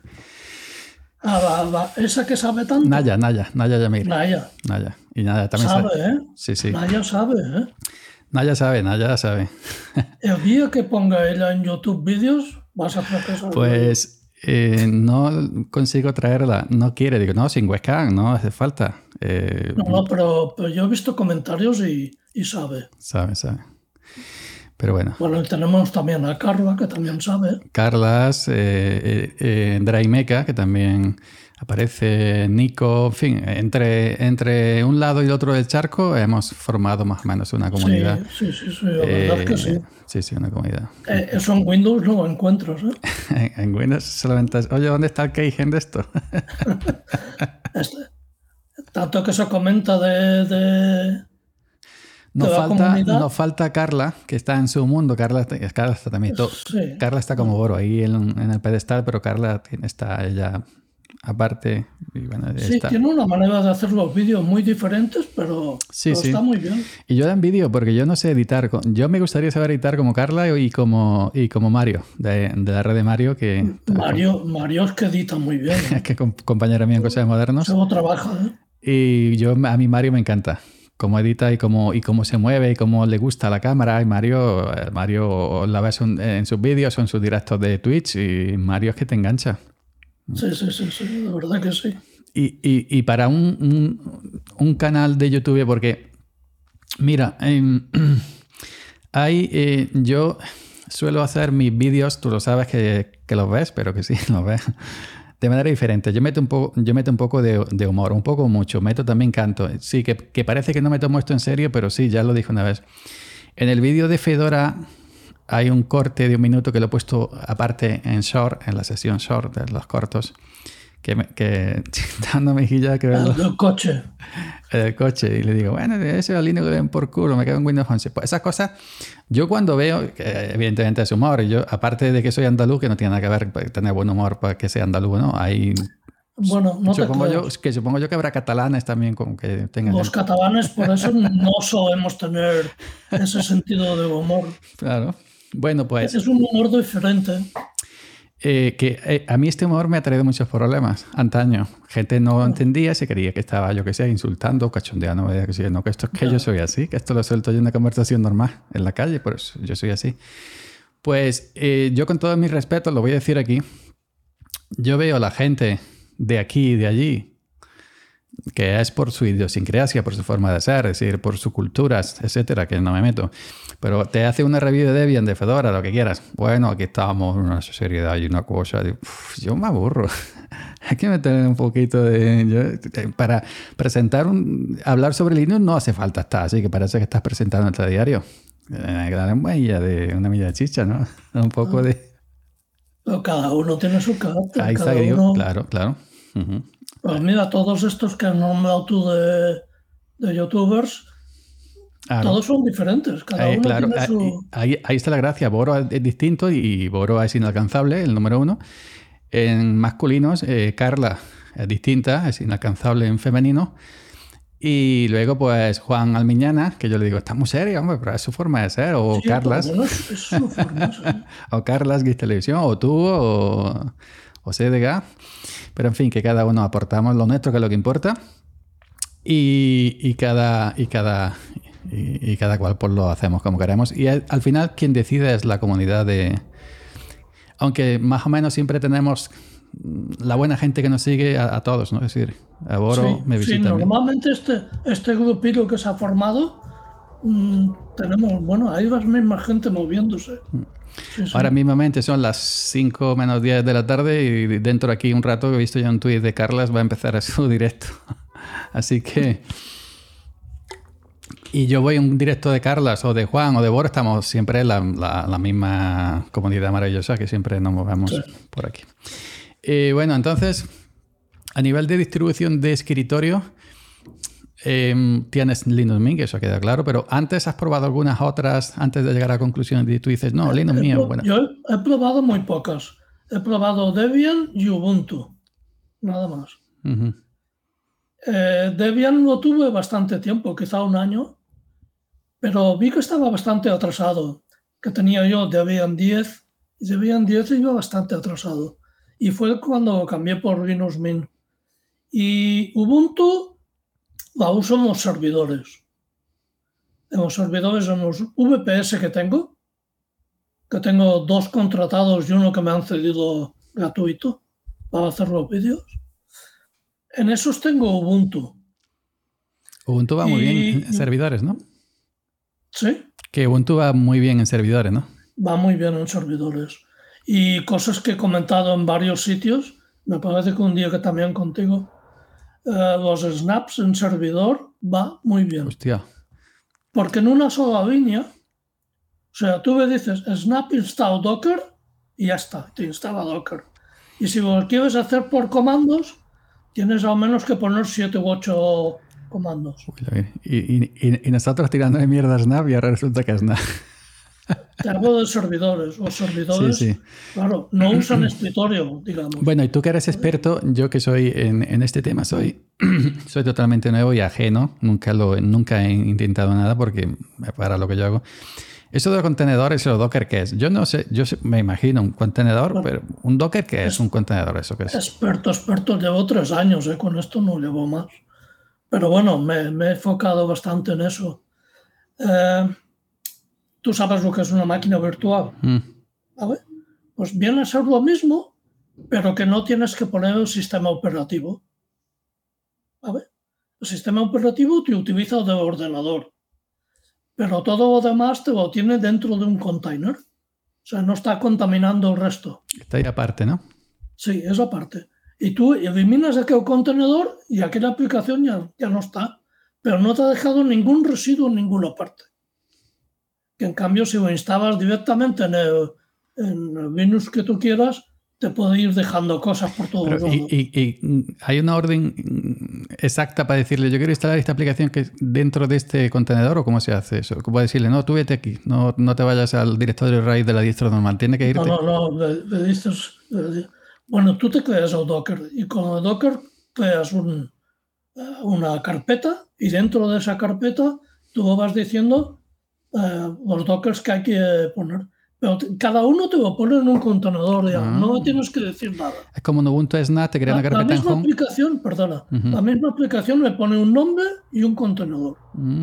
Esa que sabe tanto. Naya Yamir. Naya. Y Naya también sabe. Sí. Naya sabe, Naya sabe. El día que ponga ella en YouTube vídeos, vas a fracasar. Pues no consigo traerla. No quiere. Digo, no, sin webcam, no hace falta. No, pero yo he visto comentarios y sabe. Sabe. Pero bueno. Bueno, y tenemos también a Carla, que también sabe. Carlas, Draimeca, que también aparece, Nico, en fin, entre un lado y el otro del charco hemos formado más o menos una comunidad. Sí, la verdad es que sí. Sí, una comunidad. Eso en Windows no lo encuentras, En Windows solamente es, oye, ¿dónde está el keygen de esto? Tanto que se comenta de Nos falta Carla, que está en su mundo. Carla está también. Sí. Carla está como Boro ahí en el pedestal, pero Carla está ella aparte. Y bueno, tiene una manera de hacer los vídeos muy diferentes, pero está muy bien. Y yo la envidio porque yo no sé editar. Yo me gustaría saber editar como Carla y como Mario, de la red de Mario. Mario es que edita muy bien. Es que compañera mía en Cosas Modernos. Solo trabaja, Y a mí Mario me encanta. Cómo edita y cómo se mueve y cómo le gusta la cámara. Y Mario la ves en sus vídeos o en sus directos de Twitch y Mario es que te engancha. Sí, la verdad que sí. Y para un canal de YouTube, porque mira, yo suelo hacer mis vídeos, tú lo sabes que los ves, pero que sí, los ves. De manera diferente. Yo meto un poco de humor, un poco mucho. Meto también canto. Sí, que parece que no me tomo esto en serio, pero sí, ya lo dije una vez. En el vídeo de Fedora hay un corte de 1 minuto que lo he puesto aparte en short, en la sesión short de los cortos, que dando mejilla que verlo. El coche. El coche. Y le digo, bueno, ese Linux le den por culo, me quedo en Windows 11. Pues esas cosas, yo cuando veo, que evidentemente es humor, y yo, aparte de que soy andaluz, que no tiene nada que ver tener buen humor para que sea andaluz, ¿no? Bueno, no supongo yo que habrá catalanes también con que tengan... Los catalanes por eso no solemos tener ese sentido de humor. Claro. Bueno, pues... Es un humor diferente. A mí este humor me ha traído muchos problemas antaño. Gente no entendía, se creía que estaba, yo que sé, insultando, cachondeando, que esto es que yo soy así, que esto lo suelto yo en una conversación normal en la calle, por eso yo soy así. Pues yo con todo mi respeto, lo voy a decir aquí, yo veo a la gente de aquí y de allí, que es por su idiosincrasia, por su forma de ser, es decir, por sus culturas, etcétera, que no me meto. Pero te hace una review de Debian, de Fedora, lo que quieras. Bueno, aquí estábamos en una seriedad y una cosa. Yo me aburro. Hay que meter un poquito para presentar hablar sobre Linux no hace falta estar, así que parece que estás presentando el diario. Hay que darle una milla de chicha, ¿no? Un poco de... Pero cada uno tiene su carácter. Ahí está, digo, claro. Uh-huh. Pues mira, todos estos que has nombrado tú de youtubers, todos son diferentes. Cada uno tiene su... Ahí está la gracia. Boro es distinto y Boro es inalcanzable, el número 1. En masculinos, Carla es distinta, es inalcanzable en femenino. Y luego, pues, Juan Almiñana, que yo le digo, está muy serio, hombre, pero es su forma de ser. O sí, Carlas. Bueno, es su forma de ser. O Carlas, Guis Televisión, o tú, o CDG. Pero en fin, que cada uno aportamos lo nuestro, que es lo que importa. Y cada cual pues lo hacemos como queremos. Y al final quien decide es la comunidad de... Aunque más o menos siempre tenemos la buena gente que nos sigue a todos, ¿no? Es decir, a Boro me visita. Sí, normalmente este grupito que se ha formado, tenemos, bueno, hay la misma gente moviéndose. Sí. Ahora mismamente son las 5 menos 10 de la tarde y dentro de aquí un rato he visto ya un tuit de Carlas, va a empezar su directo. Así que... Y yo voy a un directo de Carlas o de Juan o de Boro, estamos siempre en la misma comunidad maravillosa que siempre nos movemos por aquí. Bueno, entonces, a nivel de distribución de escritorio, tienes Linux Mint, eso queda claro, pero antes has probado algunas otras, antes de llegar a conclusiones y tú dices, no, Linux Mint es buena. Yo he probado muy pocas. He probado Debian y Ubuntu, nada más. Uh-huh. Debian lo tuve bastante tiempo, quizá 1 año, pero vi que estaba bastante atrasado, que tenía yo Debian 10 y Debian 10 iba bastante atrasado. Y fue cuando cambié por Linux Mint. Y Ubuntu la uso en los servidores. En los servidores, en los VPS que tengo 2 contratados y uno que me han cedido gratuito para hacer los vídeos. En esos tengo Ubuntu. Ubuntu va muy bien en servidores, ¿no? Sí. Que Ubuntu va muy bien en servidores, ¿no? Va muy bien en servidores. Y cosas que he comentado en varios sitios, me parece que un día que también contigo, los snaps en servidor va muy bien. Hostia. Porque en una sola línea, o sea, tú me dices snap install docker y ya está, te instala docker. Y si lo quieres hacer por comandos, tienes al menos que poner 7 u 8 comandos. Y nosotros tirando de mierda a Snap y ahora resulta que es Snap. Te hablo de servidores. Los servidores, sí. Claro, no usan escritorio, digamos. Bueno, y tú que eres experto, yo que soy en este tema, soy totalmente nuevo y ajeno. Nunca he intentado nada porque para lo que yo hago. Eso de contenedores, o Docker, ¿qué es? Yo no sé, me imagino un contenedor, pero ¿un Docker qué es? ¿Un contenedor? ¿Eso qué es? Experto. Llevo 3 años, con esto no llevo más. Pero bueno, me he enfocado bastante en eso. Tú sabes lo que es una máquina virtual, ¿vale? Pues viene a ser lo mismo, pero que no tienes que poner el sistema operativo, ¿vale? El sistema operativo te utiliza de ordenador, pero todo lo demás te lo tiene dentro de un container. O sea, no está contaminando el resto. Está ahí aparte, ¿no? Sí, es aparte. Y tú eliminas aquel contenedor y aquella aplicación ya no está, pero no te ha dejado ningún residuo en ninguna parte. Que en cambio, si lo instalas directamente en el Linux que tú quieras, te puede ir dejando cosas por todo el mundo. ¿Y hay una orden exacta para decirle, yo quiero instalar esta aplicación que es dentro de este contenedor, o cómo se hace eso? ¿Cómo decirle, no, tú vete aquí, no te vayas al directorio raíz de la distro normal, tiene que irte? No, bueno, tú te creas el Docker y con el Docker creas una carpeta y dentro de esa carpeta tú vas diciendo los Dockers que hay que poner. Pero cada uno te lo pone en un contenedor, no tienes que decir nada. Es como en Ubuntu Snap, te crea una carpeta en Home. La misma aplicación le pone un nombre y un contenedor.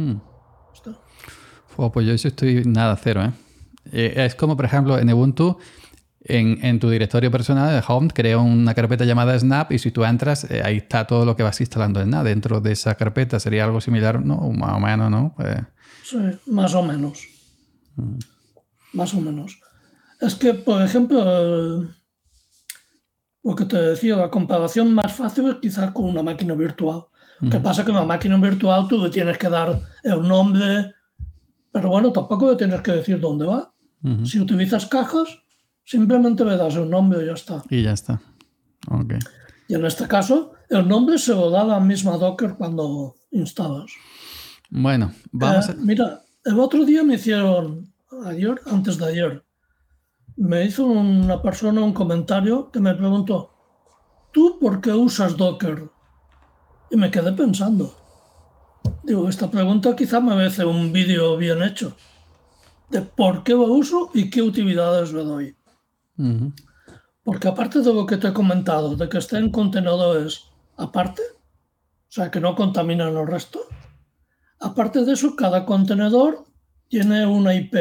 Pues yo eso estoy nada, cero, es como, por ejemplo, en Ubuntu, en tu directorio personal de Home, crea una carpeta llamada Snap y si tú entras, ahí está todo lo que vas instalando en Snap. Dentro de esa carpeta sería algo similar, ¿no? Más o menos, ¿no? Sí, más o menos. Más o menos. Es que, por ejemplo, lo que te decía, la comparación más fácil es quizás con una máquina virtual. ¿Qué pasa? Que en una máquina virtual tú le tienes que dar el nombre, pero bueno, tampoco le tienes que decir dónde va. Si utilizas cajas, simplemente le das el nombre y ya está. Y ya está. Okay. Y en este caso, el nombre se lo da la misma Docker cuando instalas. Bueno, vamos Mira, el otro día me hicieron, antes de ayer, me hizo una persona un comentario que me preguntó, ¿tú por qué usas Docker? Y me quedé pensando. Digo, esta pregunta quizá me merece un vídeo bien hecho de por qué lo uso y qué utilidades le doy. Porque aparte de lo que te he comentado, de que esté en contenedores aparte, o sea, que no contaminan el resto, aparte de eso, cada contenedor tiene una IP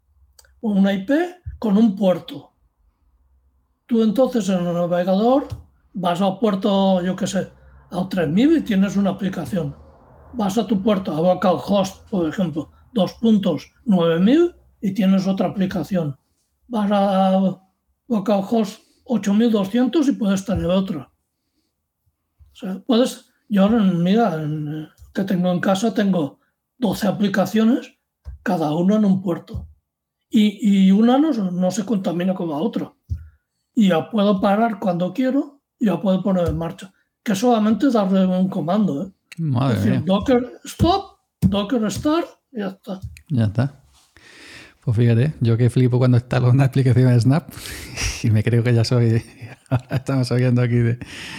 con un puerto. Tú entonces en el navegador vas al puerto, yo qué sé, al 3000 y tienes una aplicación. Vas a tu puerto, a localhost, por ejemplo, 2.9000 y tienes otra aplicación. Vas a localhost 8200 y puedes tener otra. O sea, yo mira, que tengo en casa, tengo 12 aplicaciones, cada una en un puerto. Y una no se contamina con la otra. Y ya puedo parar cuando quiero y ya puedo poner en marcha. Que solamente darle un comando. Madre es decir, mía. Docker stop, Docker start, y ya está. Ya está. Pues fíjate, yo que flipo cuando instalo una aplicación de Snap y me creo que ya soy... Ahora estamos oyendo aquí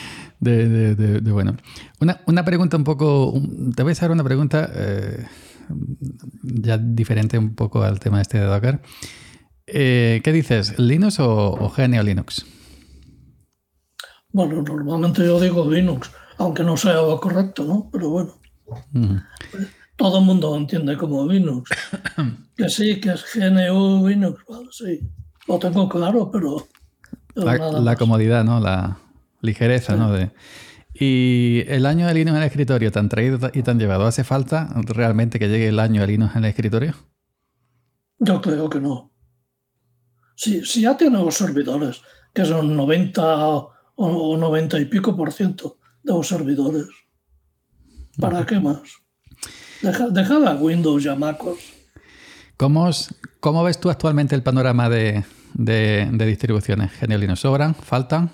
bueno. Una pregunta un poco... Te voy a hacer una pregunta ya diferente un poco al tema este de Docker. ¿Qué dices? ¿Linux o GNU Linux? Bueno, normalmente yo digo Linux, aunque no sea lo correcto, ¿no? Pero bueno, todo el mundo lo entiende como Linux. Que sí, que es GNU Linux, vale, sí. Lo tengo claro, pero nada La más. comodidad, ¿no? La ligereza, Sí. ¿no? Y el año de Linux en el escritorio, tan traído y tan llevado, ¿hace falta realmente que llegue el año de Linux en el escritorio? Yo creo que no. Si ya tiene los servidores, que son 90 o 90 y pico por ciento de los servidores, ¿para qué más? Deja a Windows y a MacOS. ¿Cómo ves tú actualmente el panorama de distribuciones? ¿GNU Linux sobran? ¿Faltan?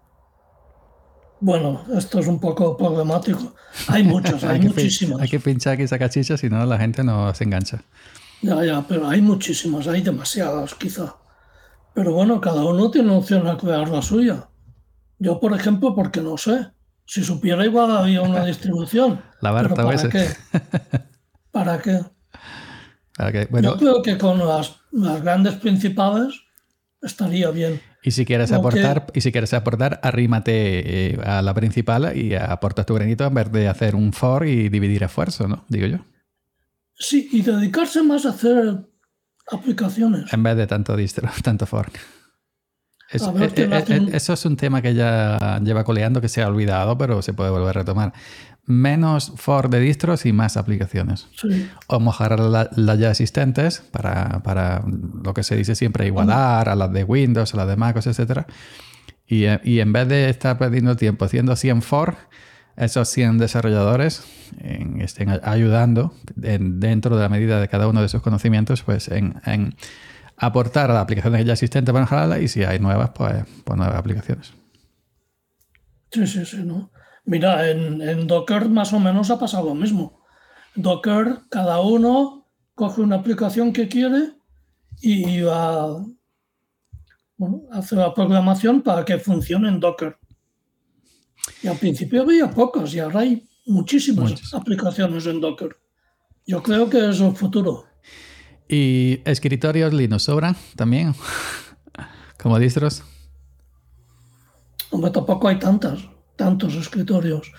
Bueno, esto es un poco problemático. Hay muchas, hay muchísimas. Hay que pinchar aquí esa cachicha, si no la gente no se engancha. Ya, pero hay muchísimas, hay demasiadas quizá. Pero bueno, cada uno tiene opción a crear la suya. Yo, por ejemplo, porque no sé. Si supiera igual había una distribución. La Pero Barta ¿para OS. qué? ¿Para qué? Bueno, Yo creo que con las grandes principales estaría bien. y si quieres aportar, arrímate a la principal y aportas tu granito en vez de hacer un for y dividir esfuerzo, ¿no? Digo yo. Sí, y dedicarse más a hacer aplicaciones. En vez de tanto distro, tanto fork. Hacen... Eso es un tema que ya lleva coleando, que se ha olvidado, pero se puede volver a retomar. Menos for de distros y más aplicaciones. Sí. O mojar las ya existentes para lo que se dice siempre, igualar a las de Windows, a las de MacOS, etc. Y en vez de estar perdiendo tiempo haciendo 100 for, esos 100 desarrolladores estén ayudando dentro de la medida de cada uno de sus conocimientos, pues en aportar a las aplicaciones ya existentes para mejorarlas, y si hay nuevas, pues nuevas aplicaciones. Sí, ¿no? Mira, en Docker más o menos ha pasado lo mismo. Docker, cada uno coge una aplicación que quiere y va, bueno, hace la programación para que funcione en Docker. Y al principio había pocas y ahora hay muchísimas aplicaciones en Docker. Yo creo que es el futuro. ¿Y escritorios Linux sobran también? ¿Como distros? Hombre, tampoco hay tantos escritorios.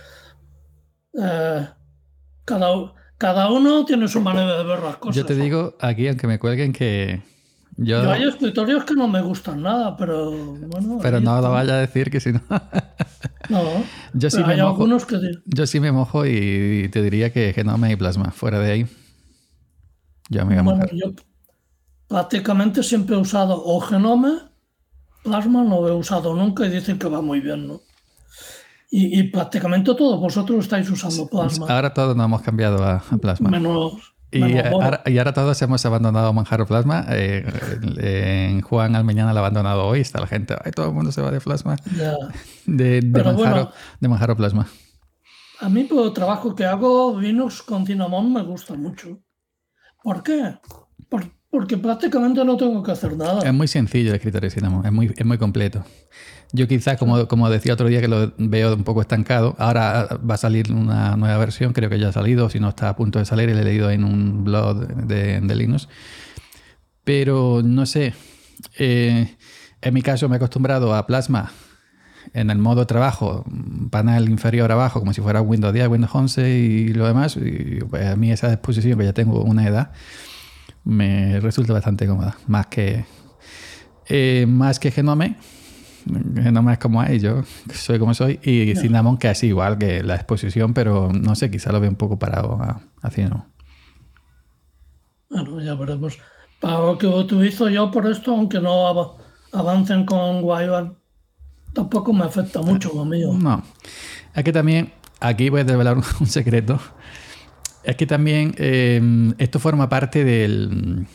Cada uno tiene su manera de ver las cosas. Yo te digo aquí, aunque me cuelguen, que yo hay escritorios que no me gustan nada, pero bueno... Pero no lo vaya a decir, que si no... No, yo sí hay algunos que... Yo sí me mojo y te diría que Genome y Plasma. Fuera de ahí, yo me voy a mojar. Yo prácticamente siempre he usado o Genome, Plasma no he usado nunca y dicen que va muy bien, ¿no? Y prácticamente todos vosotros estáis usando Plasma. Ahora todos nos hemos cambiado a Plasma. Menos ahora todos hemos abandonado Manjaro Plasma. Juan Almeñana lo ha abandonado hoy. Está la gente, todo el mundo se va de Plasma. Ya. De Manjaro Plasma. A mí, por el trabajo que hago, Linux con Cinnamon me gusta mucho. ¿Por qué? Porque prácticamente no tengo que hacer nada. Es muy sencillo el escritorio de Cinnamon. Es muy completo. Yo quizás, como decía otro día, que lo veo un poco estancado. Ahora va a salir una nueva versión, creo que ya ha salido, si no está a punto de salir, y lo he leído en un blog de Linux. Pero no sé, en mi caso me he acostumbrado a Plasma en el modo trabajo, panel inferior abajo, como si fuera Windows 10, Windows 11 y lo demás. Y pues, a mí esa disposición, que ya tengo una edad, me resulta bastante cómoda, más que Genome. Genome es como es, yo soy como soy, y Cinnamon, que es igual que la exposición, pero no sé, quizá lo veo un poco parado a Cinnamon. Bueno, ya veremos. Para lo que utilizo yo por esto, aunque no avancen con Wyvern, tampoco me afecta mucho lo mío. No, es que también, aquí voy a revelar un secreto, es que también esto forma parte de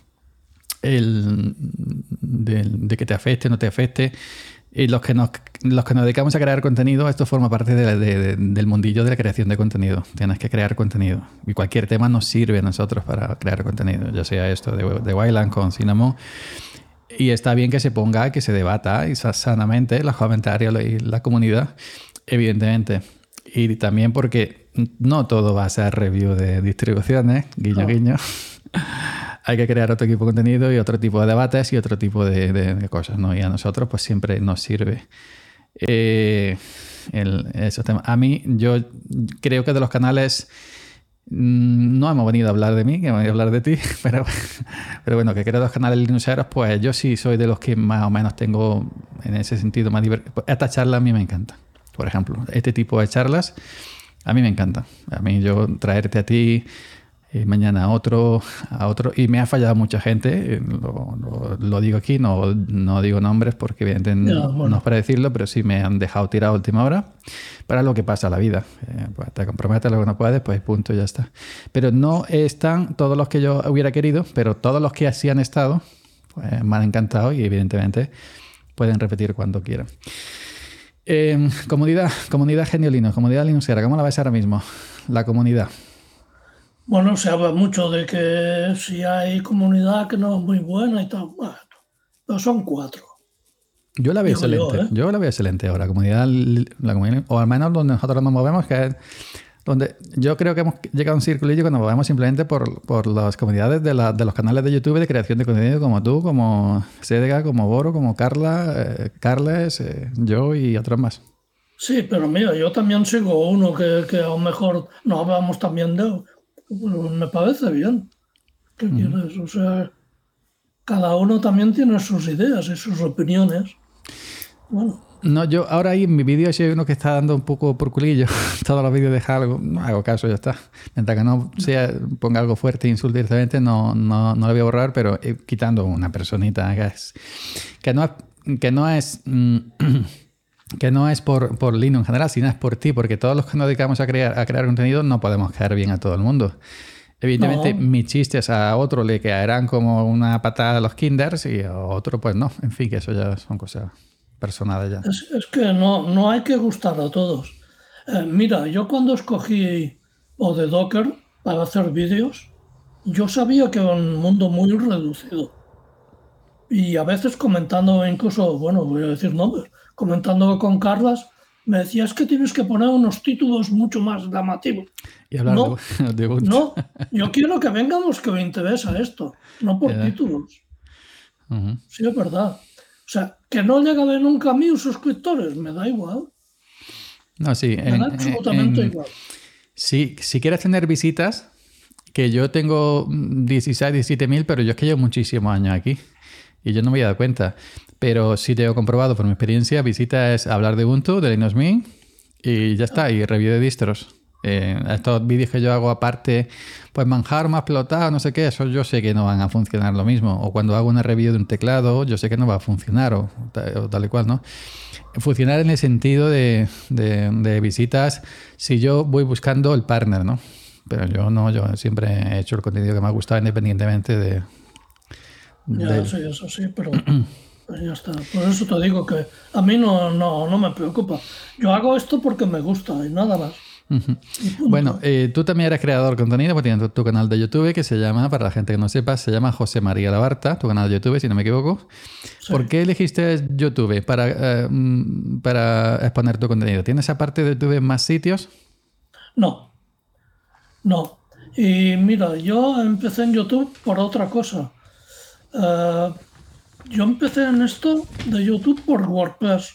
que te afecte, no te afecte. Y los que nos dedicamos a crear contenido, esto forma parte del mundillo de la creación de contenido. Tienes que crear contenido. Y cualquier tema nos sirve a nosotros para crear contenido, ya sea esto de Wayland con Cinnamon. Y está bien que se ponga, que se debata y sanamente los comentarios y la comunidad, evidentemente. Y también porque no todo va a ser review de distribuciones, guiño, guiño. Hay que crear otro tipo de contenido y otro tipo de debates y otro tipo de cosas, ¿no? Y a nosotros pues siempre nos sirve esos temas. A mí, yo creo que de los canales no hemos venido a hablar de mí, que hemos venido a hablar de ti, pero bueno, que creo de los canales linuxeros, pues yo sí soy de los que más o menos tengo en ese sentido más divertido. Esta charla a mí me encanta, por ejemplo. Este tipo de charlas a mí me encanta. A mí yo traerte a ti... mañana a otro, y me ha fallado mucha gente, lo digo aquí, no digo nombres porque evidentemente no es para decirlo, pero sí me han dejado tirado a última hora para lo que pasa a la vida. Pues te comprometes lo que no puedes, pues punto, ya está. Pero no están todos los que yo hubiera querido, pero todos los que así han estado, pues me han encantado y evidentemente pueden repetir cuando quieran. Comunidad Genio Linux, comunidad linuxera, ¿cómo la ves ahora mismo? La comunidad. Bueno, se habla mucho de que si hay comunidad que no es muy buena y tal, bueno, pero son 4. Yo la veo excelente. Yo la veo excelente ahora, la comunidad, o al menos donde nosotros nos movemos, que es donde yo creo que hemos llegado a un circulillo que nos movemos simplemente por las comunidades de los canales de YouTube de creación de contenido, como tú, como Sedga, como Boro, como Carla, Carles, yo y otros más. Sí, pero mira, yo también sigo uno que a lo mejor no hablamos también de él. Me parece bien. ¿Qué quieres? O sea, cada uno también tiene sus ideas y sus opiniones. Bueno. No, yo ahora ahí en mi vídeo si hay uno que está dando un poco por culillo. Todos los vídeos deja algo, no hago caso, ya está. Mientras que no ponga algo fuerte e insulte directamente, no lo voy a borrar, pero quitando una personita que no es por Linux en general, sino es por ti, porque todos los que nos dedicamos a crear contenido no podemos caer bien a todo el mundo. Evidentemente, mis chistes a otro le caerán como una patada a los kinders y a otro pues no. En fin, que eso ya son cosas personales ya. Es que no hay que gustar a todos. Mira, yo cuando escogí o de Docker para hacer vídeos, yo sabía que era un mundo muy reducido. Y a veces comentando, incluso, bueno, voy a decir nombres, comentando con Carlas, me decía, es que tienes que poner unos títulos mucho más llamativos. Y hablar de Ubuntu. No, yo quiero que vengan los que me interesa esto, no por títulos. Sí, es verdad. O sea, que no lleguen nunca a 1000 suscriptores, me da igual. No, sí. Me da absolutamente igual. Si quieres tener visitas, que yo tengo 16, 17.000, pero yo es que llevo muchísimos años aquí. Y yo no me había dado cuenta. Pero sí tengo comprobado por mi experiencia, visita es hablar de Ubuntu, de Linux Mint, y ya está, y review de distros. Estos vídeos que yo hago aparte, pues manjar más pelotado, no sé qué, eso yo sé que no van a funcionar lo mismo. O cuando hago una review de un teclado, yo sé que no va a funcionar, o tal y cual, ¿no? Funcionar en el sentido de visitas, si yo voy buscando el partner, ¿no? Pero yo siempre he hecho el contenido que me ha gustado independientemente de... Eso sí, pero ya está. Por eso te digo que a mí no me preocupa. Yo hago esto porque me gusta y nada más. Bueno, tú también eres creador de contenido, porque tienes tu canal de YouTube que se llama, para la gente que no sepa, se llama José María Labarta, tu canal de YouTube, si no me equivoco. Sí. ¿Por qué elegiste YouTube para exponer tu contenido? ¿Tienes aparte de YouTube más sitios? No. Y mira, yo empecé en YouTube por otra cosa. Yo empecé en esto de YouTube por WordPress.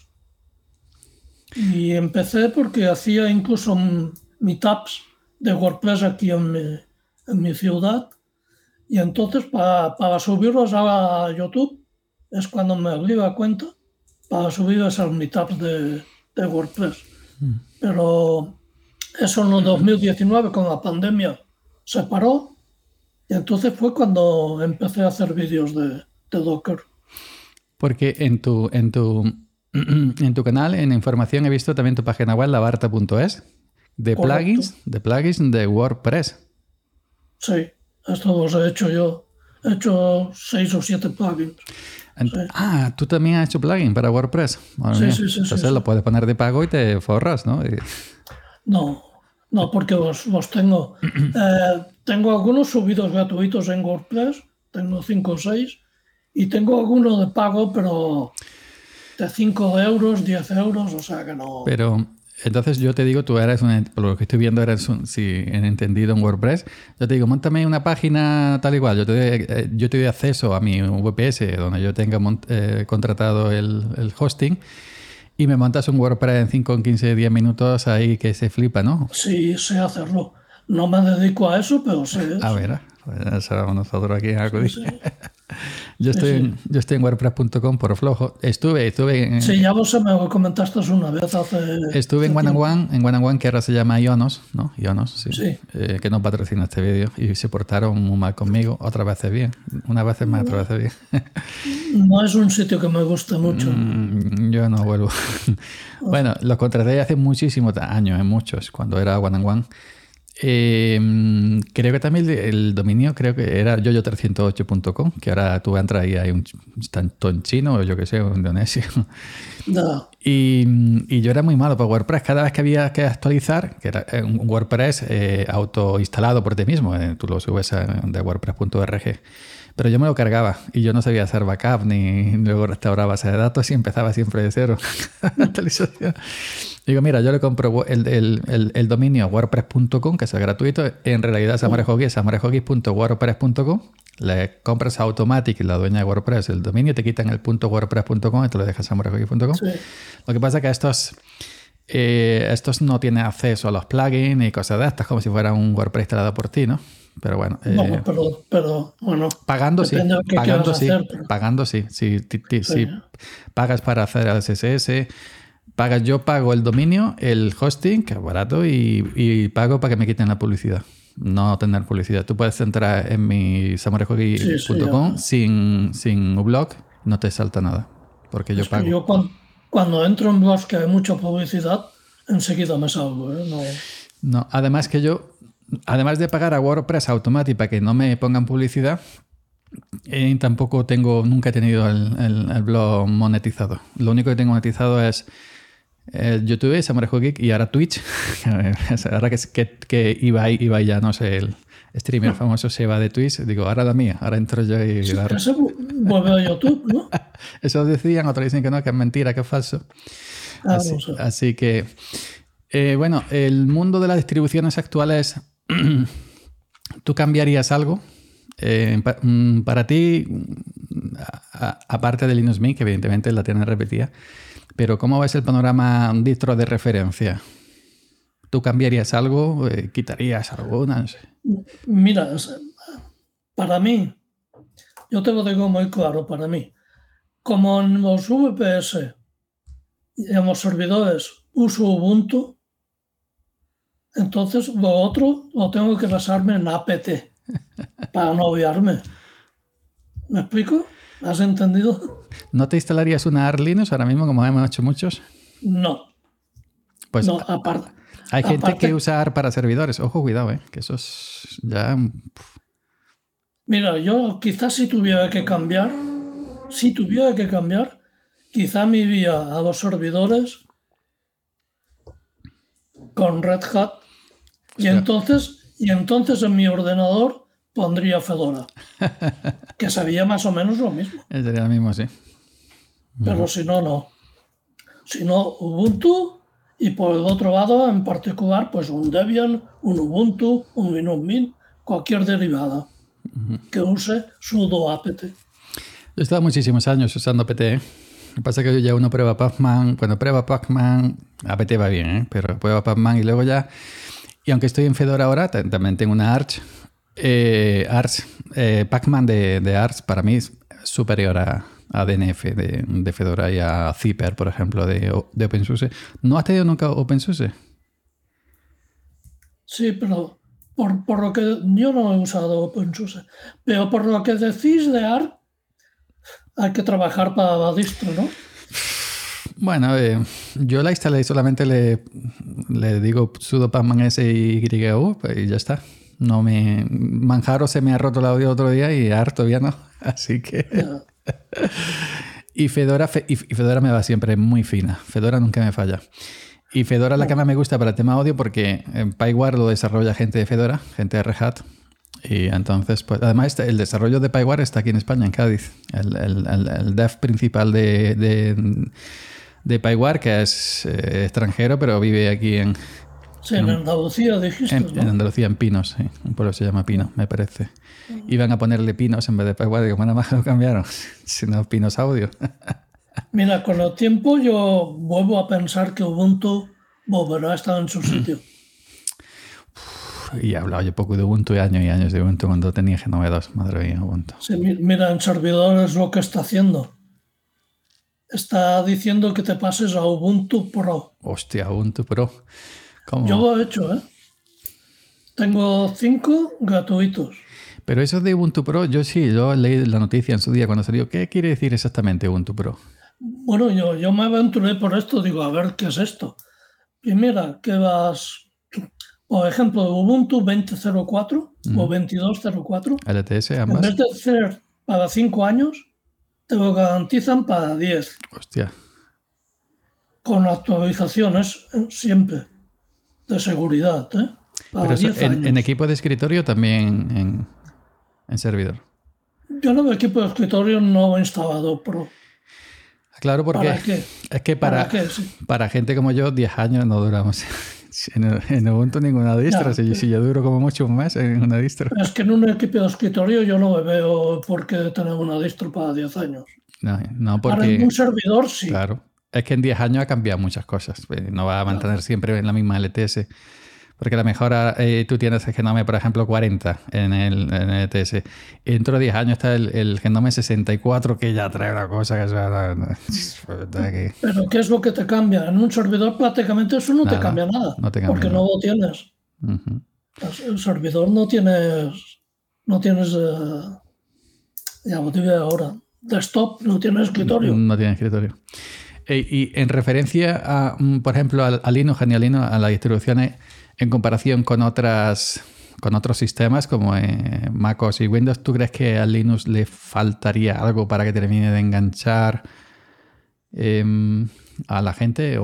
Y empecé porque hacía incluso meetups de WordPress aquí en mi ciudad. Y entonces para subirlos a YouTube es cuando me abrí la cuenta para subir esos meetups de WordPress. Pero eso en el 2019 con la pandemia se paró. Y entonces fue cuando empecé a hacer vídeos de Docker. Porque en tu canal, en información, he visto también tu página web, labarta.es, de plugins de WordPress. Sí, esto los he hecho yo. He hecho 6 o 7 plugins. Sí. Tú también has hecho plugin para WordPress. Sí. Entonces lo puedes poner de pago y te forras, ¿no? No, porque los tengo. Tengo algunos subidos gratuitos en WordPress, tengo 5 o 6, y tengo algunos de pago, pero de 5 euros, 10 euros, o sea que no... Pero Entonces yo te digo, tú eres, por lo que estoy viendo, eres si he entendido en WordPress. Yo te digo, móntame una página tal igual. Yo te doy acceso a mi VPS donde yo tenga contratado el hosting y me montas un WordPress en 5, 15, 10 minutos ahí que se flipa, ¿no? Sí, sé hacerlo. No me dedico a eso, pero sé eso. A ver, pues sabemos nosotros aquí a acudir. Sí. Yo estoy en WordPress.com por flojo. Estuve en... Sí, ya vos me lo comentaste una vez Estuve en One, que ahora se llama Ionos, ¿no? Ionos, sí. Sí. Que no patrocina este vídeo y se portaron muy mal conmigo. Otras veces bien. Unas veces más, otras veces bien. No es un sitio que me guste mucho. Yo no vuelvo. Bueno, los contraté hace muchísimos años, muchos, cuando era One. Creo que también el dominio creo que era yoyo308.com, que ahora tú entras y hay tanto en chino o yo que sé, en Indonesia. No. Y yo era muy malo para WordPress. Cada vez que había que actualizar, que era un WordPress autoinstalado por ti mismo, tú lo subes de WordPress.org, pero yo me lo cargaba y yo no sabía hacer backup ni luego restaurar base de datos y empezaba siempre de cero. Actualización. Digo, mira, yo le compro el dominio wordpress.com, que es gratuito. En realidad, Samarejogi es samarejogi.wordpress.com. Le compras a Automatic, la dueña de WordPress, el dominio, te quitan el .wordpress.com y te lo dejas a samarejogi.com. Sí. Lo que pasa es que estos no tienen acceso a los plugins y cosas de estas, como si fuera un WordPress instalado por ti, ¿no? Pero bueno. Pero bueno. Pagando sí. Pagando sí. Si pagas para hacer el CSS, yo pago el dominio, el hosting, que es barato, y pago para que me quiten la publicidad. No tener publicidad. Tú puedes entrar en mi samarejogi.com sin blog, no te salta nada. Porque yo pago. Yo cuando entro en blogs que hay mucha publicidad, enseguida me salgo. No, además de pagar a WordPress Automatic para que no me pongan publicidad, tampoco nunca he tenido el blog monetizado. Lo único que tengo monetizado es YouTube, Samarejogi y ahora Twitch. Ahora que Ibai ya no sé, el streamer famoso se va de Twitch, digo, ahora la mía, ahora entro yo y... Eso vuelve a YouTube, ¿no? Eso decían, otros dicen que no, que es mentira, que es falso. Así que, bueno, el mundo de las distribuciones actuales, ¿tú cambiarías algo? Para ti, aparte de Linux Mint, que evidentemente la tienes repetida, pero ¿cómo ves el panorama distro de referencia? ¿Tú cambiarías algo? ¿Quitarías alguna? No sé. Mira, para mí, yo te lo digo muy claro, para mí, como en los VPS y en los servidores uso Ubuntu, entonces lo otro lo tengo que basarme en apt para no obviarme. ¿Me explico? ¿Has entendido? ¿No te instalarías una ARC Linux ahora mismo, como hemos hecho muchos? No. Pues no, aparte. Hay gente que usa ARC para servidores. Ojo, cuidado, que eso es ya... Mira, yo quizás si tuviera que cambiar, quizá me iría a los servidores con Red Hat y entonces en mi ordenador pondría Fedora, que sabía más o menos lo mismo. Sería lo mismo, sí. Pero si no, no. Si no, Ubuntu y por el otro lado, en particular, pues un Debian, un Ubuntu, un Linux Mint, cualquier derivada que use sudo apt. Yo he estado muchísimos años usando apt. Lo que pasa es que ya uno prueba Pacman. Cuando prueba Pacman, apt va bien, pero prueba Pacman y luego ya... Y aunque estoy en Fedora ahora, también tengo una Arch. Pacman de Arch para mí es superior a DNF de Fedora y a Zyper, por ejemplo, de OpenSUSE. ¿No has tenido nunca OpenSUSE? Sí, pero por lo que yo no he usado OpenSUSE, pero por lo que decís de Arch, hay que trabajar para la distro, ¿no? Bueno, yo la instalé y solamente le digo sudo pacman SYU y ya está. No Manjaro se me ha roto el audio otro día y Arch todavía no. Así que... Y Fedora me va siempre muy fina. Fedora nunca me falla. Y Fedora es la que más me gusta para el tema audio porque en PyWare lo desarrolla gente de Fedora, gente de Red Hat. Y entonces, pues además el desarrollo de PyWare está aquí en España, en Cádiz. El dev principal de de Paiwar, que es extranjero, pero vive aquí en Andalucía, dijiste, ¿no? En Andalucía, en Pinos, sí. Un pueblo se llama Pinos, me parece. Iban a ponerle Pinos en vez de Paiwar, digo, bueno, más lo cambiaron, sino Pinos Audio. Mira, con el tiempo yo vuelvo a pensar que Ubuntu volverá a estar en su sitio. Y he hablado yo poco de Ubuntu y años de Ubuntu cuando tenía GNOME 2, madre mía, Ubuntu. Sí, mira, en servidores lo que está haciendo. Está diciendo que te pases a Ubuntu Pro. Hostia, Ubuntu Pro. ¿Cómo? Yo lo he hecho, ¿eh? Tengo 5 gratuitos. Pero eso de Ubuntu Pro, yo leí la noticia en su día cuando salió. ¿Qué quiere decir exactamente Ubuntu Pro? Bueno, yo me aventuré por esto, digo, a ver qué es esto. Y mira, que vas, por ejemplo, Ubuntu 20.04 o 22.04. LTS, En ambas. vez de ser para 5 años, te lo garantizan para 10. Hostia. Con actualizaciones siempre de seguridad, ¿eh? Para Pero 10 años. en equipo de escritorio también en servidor. Yo en el equipo de escritorio no lo he instalado Pro. Claro, porque ¿Para qué? es que para gente como yo, 10 años no duramos. En Ubuntu ninguna distro. Si yo duro como mucho un mes en una distro. Es que en un equipo de escritorio yo no veo por qué tener una distro para 10 años. No, porque... Ahora en un servidor sí. Claro. Es que en 10 años ha cambiado muchas cosas. No va a mantener siempre en la misma LTS. Porque a lo mejor tú tienes el GNOME, por ejemplo, 40 en el LTS. Y dentro de 10 años está el GNOME 64, que ya trae una cosa que... Pero ¿qué es lo que te cambia? En un servidor prácticamente eso no te cambia nada. No te cambia porque nada. no lo tienes. El servidor no tienes ya lo digo ahora, desktop, no tiene escritorio. No tiene escritorio. Y en referencia, por ejemplo, a Linux, a las distribuciones, en comparación con otros sistemas como MacOS y Windows, ¿tú crees que a Linux le faltaría algo para que termine de enganchar a la gente?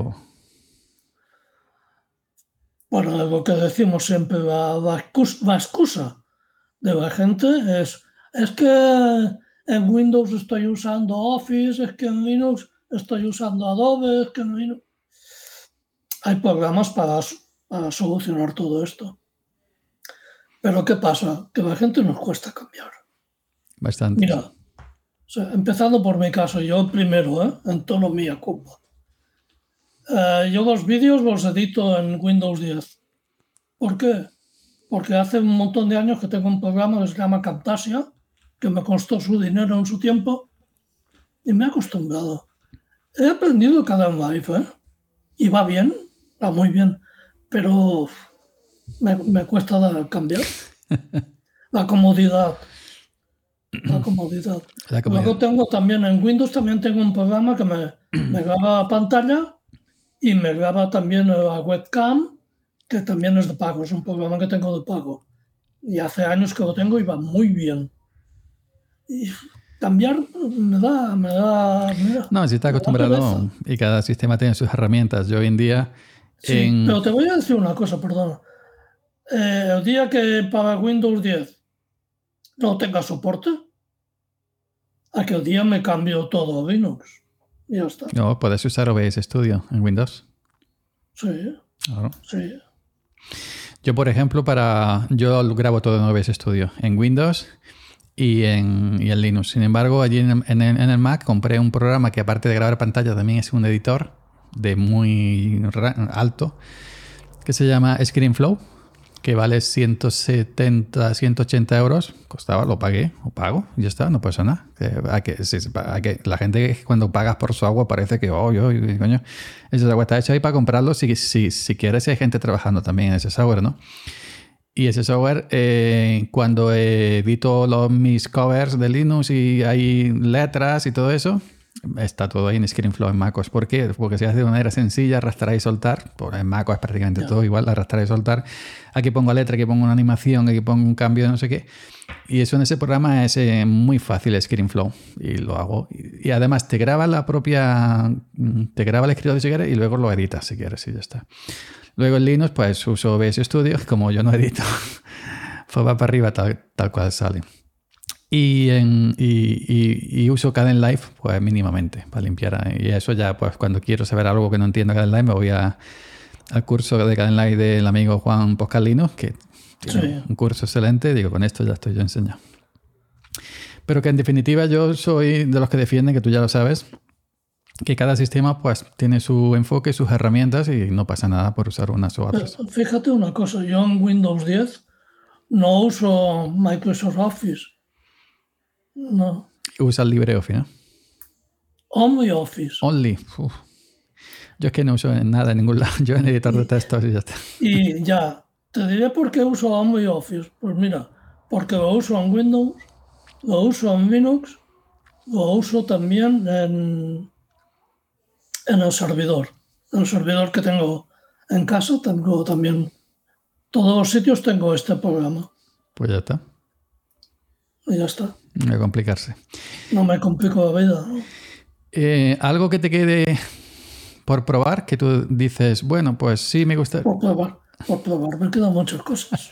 Bueno, lo que decimos siempre, la excusa de la gente es que en Windows estoy usando Office, es que en Linux estoy usando Adobe, es que en Linux... Hay programas para solucionar todo esto. Pero ¿qué pasa? Que a la gente nos cuesta cambiar. Bastante. Mira, empezando por mi caso, yo primero, en tono mía culpa. Yo los vídeos los edito en Windows 10. ¿Por qué? Porque hace un montón de años que tengo un programa que se llama Camtasia, que me costó su dinero en su tiempo, y me he acostumbrado. He aprendido cada live, y va bien, va muy bien, pero me cuesta cambiar. La comodidad. Luego tengo también en Windows, también tengo un programa que me graba la pantalla y me graba también la webcam, que también es de pago, es un programa que tengo de pago. Y hace años que lo tengo y va muy bien. Y cambiar me da no, si está acostumbrado y cada sistema tiene sus herramientas. Yo hoy en día... Sí, pero te voy a decir una cosa, perdona. El día que para Windows 10 no tenga soporte, aquel día me cambio todo a Linux. Y ya está. No, puedes usar OBS Studio en Windows. Sí. Claro. Sí. Yo, por ejemplo, yo grabo todo en OBS Studio, en Windows y en Linux. Sin embargo, allí en el Mac compré un programa que, aparte de grabar pantalla, también es un editor de muy alto, que se llama ScreenFlow, que vale 170, 180 euros. Costaba, lo pago, y ya está, no pasa nada. La gente, cuando pagas por su agua, parece que, coño, ese software está hecho ahí para comprarlo si quieres. Hay gente trabajando también en ese software, ¿no? Y ese software, cuando edito mis covers de Linux y hay letras y todo eso, está todo ahí en ScreenFlow en MacOS. ¿Por qué? Porque se hace de manera sencilla, arrastrar y soltar. En MacOS es prácticamente todo igual, arrastrar y soltar. Aquí pongo letra, aquí pongo una animación, aquí pongo un cambio de no sé qué. Y eso en ese programa es muy fácil, ScreenFlow. Y lo hago. Y además te graba el escritorio si quieres y luego lo editas si quieres y ya está. Luego en Linux pues uso OBS Studio, como yo no edito, pues va para arriba tal cual sale. y uso Kdenlive pues mínimamente para limpiar. Y eso ya, pues cuando quiero saber algo que no entiendo Kdenlive, me voy al curso de Kdenlive del amigo Juan Poscalino, que tiene un curso excelente. Digo, con esto ya estoy yo enseñado. Pero que en definitiva yo soy de los que defienden, que tú ya lo sabes, que cada sistema pues tiene su enfoque, sus herramientas y no pasa nada por usar unas u otras. Fíjate una cosa, yo en Windows 10 no uso Microsoft Office. No. Usa el LibreOffice, ¿no? Only Office. Only. Uf. Yo es que no uso nada en ningún lado. Yo en editor de textos y ya está. Y ya, te diré por qué uso Only Office. Pues mira, porque lo uso en Windows, lo uso en Linux, lo uso también en el servidor. En el servidor que tengo en casa tengo también... Todos los sitios tengo este programa. Pues ya está. Y ya está. No hay que complicarse. No me complico la vida, ¿no? Algo que te quede por probar, que tú dices, bueno, pues sí me gusta. Por probar, me quedan muchas cosas.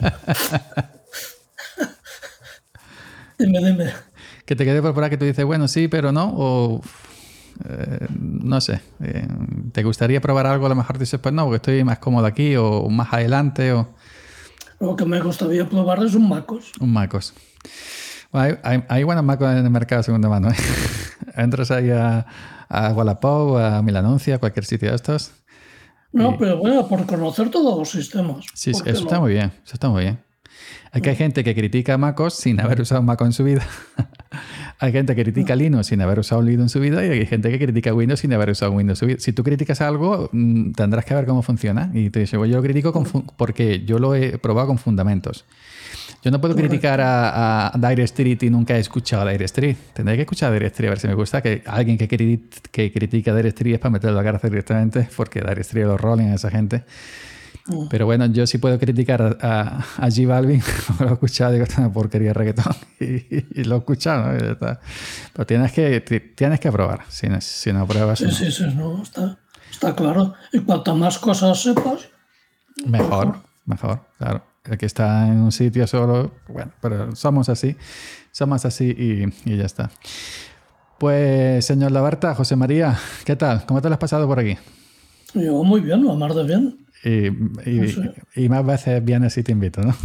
Dime. Que te quede por probar, que tú dices, bueno, sí, pero no, o no sé. ¿Te gustaría probar algo? A lo mejor dices, pues no, porque estoy más cómodo aquí, o más adelante, o... Lo que me gustaría probar es un MacOS. Un MacOS. Bueno, hay buenos MacOS en el mercado de segunda mano, ¿eh? Entras ahí a Wallapop, a Milanuncia, a cualquier sitio de estos. No, pero bueno, por conocer todos los sistemas. Sí, eso está muy bien. Eso está muy bien. Hay gente que critica MacOS sin haber usado Mac en su vida. Hay gente que critica Linux sin haber usado Linux en su vida, y hay gente que critica Windows sin haber usado Windows en su vida. Si tú criticas algo, tendrás que ver cómo funciona. Y te dice, bueno, yo lo critico porque yo lo he probado con fundamentos. Yo no puedo criticar a Dire Street y nunca he escuchado a Dire Street. Tendré que escuchar a Dire Street a ver si me gusta. Que alguien que critica a Dire Street es para meterlo a la cárcel directamente, porque Dire Street los Rolling a esa gente. Pero bueno, yo sí puedo criticar a J Balvin. Lo he escuchado, digo, esta es una porquería de reggaetón. Y lo he escuchado, ¿no? Pero tienes que probar. Si no pruebas... Sí, no, está claro. Y cuanto más cosas sepas... Mejor, claro. El que está en un sitio solo... Bueno, pero somos así y ya está. Pues, señor Labarta, José María, ¿qué tal? ¿Cómo te lo has pasado por aquí? Yo muy bien, a mar de bien. Y más veces vienes y te invito, ¿no?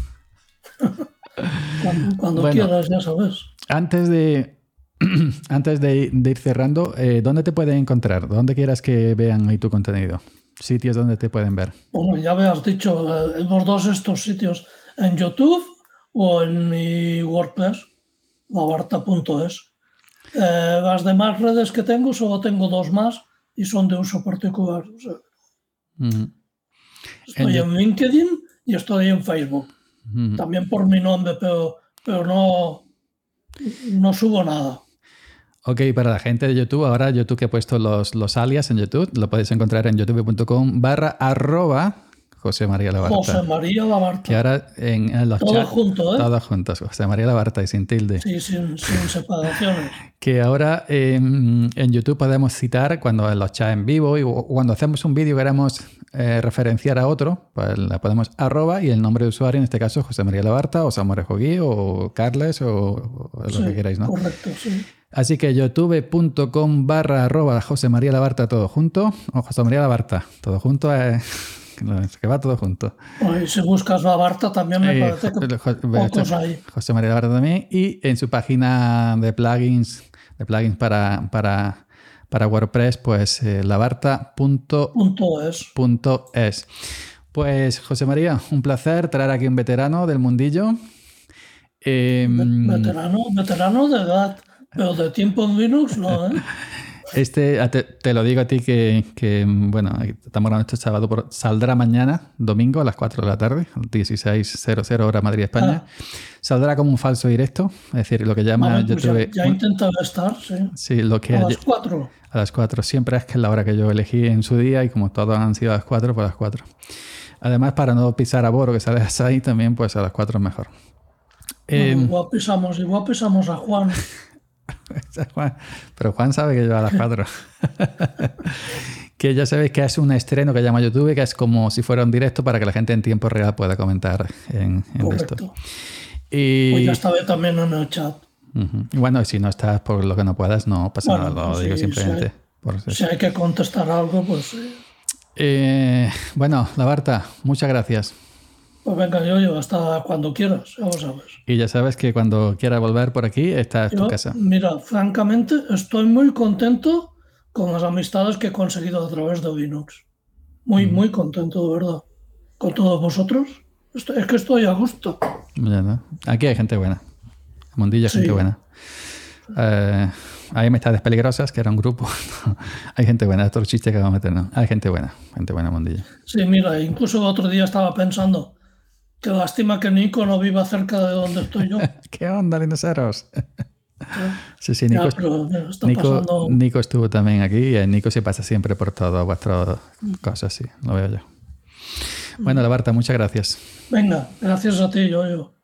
Cuando quieras, ya sabes. Antes de ir cerrando, ¿dónde te pueden encontrar? ¿Dónde quieras que vean ahí tu contenido? Sitios donde te pueden ver. Bueno, ya me has dicho los dos estos sitios, en YouTube o en mi WordPress, labarta.es. Las demás redes que tengo, solo tengo 2 más y son de uso particular. O sea, estoy en LinkedIn y estoy en Facebook. También por mi nombre, pero no subo nada. Ok, para la gente de YouTube, ahora YouTube que he puesto los alias en YouTube, lo podéis encontrar en youtube.com/ José María Labarta. José María Labarta. Que ahora en los todo chats... junto, ¿eh? Todos juntos, José María Labarta y sin tilde. Sí, sin separaciones. Que ahora en YouTube podemos citar cuando en los chats en vivo o cuando hacemos un vídeo y queremos referenciar a otro, pues le ponemos @ y el nombre de usuario, en este caso José María Labarta o Samuel Jogui o Carles o lo que queráis, ¿no? Correcto, sí. Así que youtube.com / José María Labarta todo junto, o José María Labarta todo junto, que va todo junto. Y si buscas Labarta también me parece que pocos hay. José María Labarta también, y en su página de plugins para WordPress, pues labarta.es. Pues José María, un placer traer aquí un veterano del mundillo. Veterano de edad. Pero de tiempo en Linux no, ¿eh? Te lo digo a ti que bueno, estamos grabando este sábado, saldrá mañana, domingo, a las 4 de la tarde, 16:00 hora Madrid, España. Saldrá como un falso directo, es decir, lo que llama YouTube... Ya he intentado estar, sí. Sí, lo que a las 4. A las 4. Siempre es que es la hora que yo elegí en su día y como todos han sido a las 4, pues a las 4. Además, para no pisar a Boro, que sales ahí también, pues a las 4 es mejor. Igual pisamos a Juan. Pero Juan sabe que yo a las 4. Que ya sabéis que es un estreno que llama YouTube, que es como si fuera un directo para que la gente en tiempo real pueda comentar en esto. Y pues ya estaba también en el chat. Y bueno, si no estás por lo que no puedas, no pasa nada, lo digo simplemente. Si hay que contestar algo, pues... Bueno, Labarta, muchas gracias. Pues venga, yo hasta cuando quieras, ya lo sabes. Y ya sabes que cuando quieras volver por aquí, esta es tu casa. Mira, francamente, estoy muy contento con las amistades que he conseguido a través de Linux. Muy contento, de verdad. Con todos vosotros. Es que estoy a gusto. Bueno, aquí hay gente buena. Mundillo, gente buena. Hay amistades peligrosas, que era un grupo. Hay gente buena, otro chiste que vamos a meter, ¿no? Hay gente buena, Mundillo. Sí, mira, incluso el otro día estaba pensando, qué lástima que Nico no viva cerca de donde estoy yo. ¿Qué onda, dinoceros? Sí, Nico, pasando... Nico estuvo también aquí y Nico se pasa siempre por todo vuestras cosas, sí, lo veo yo. Bueno, Labarta, muchas gracias. Venga, gracias a ti, yo.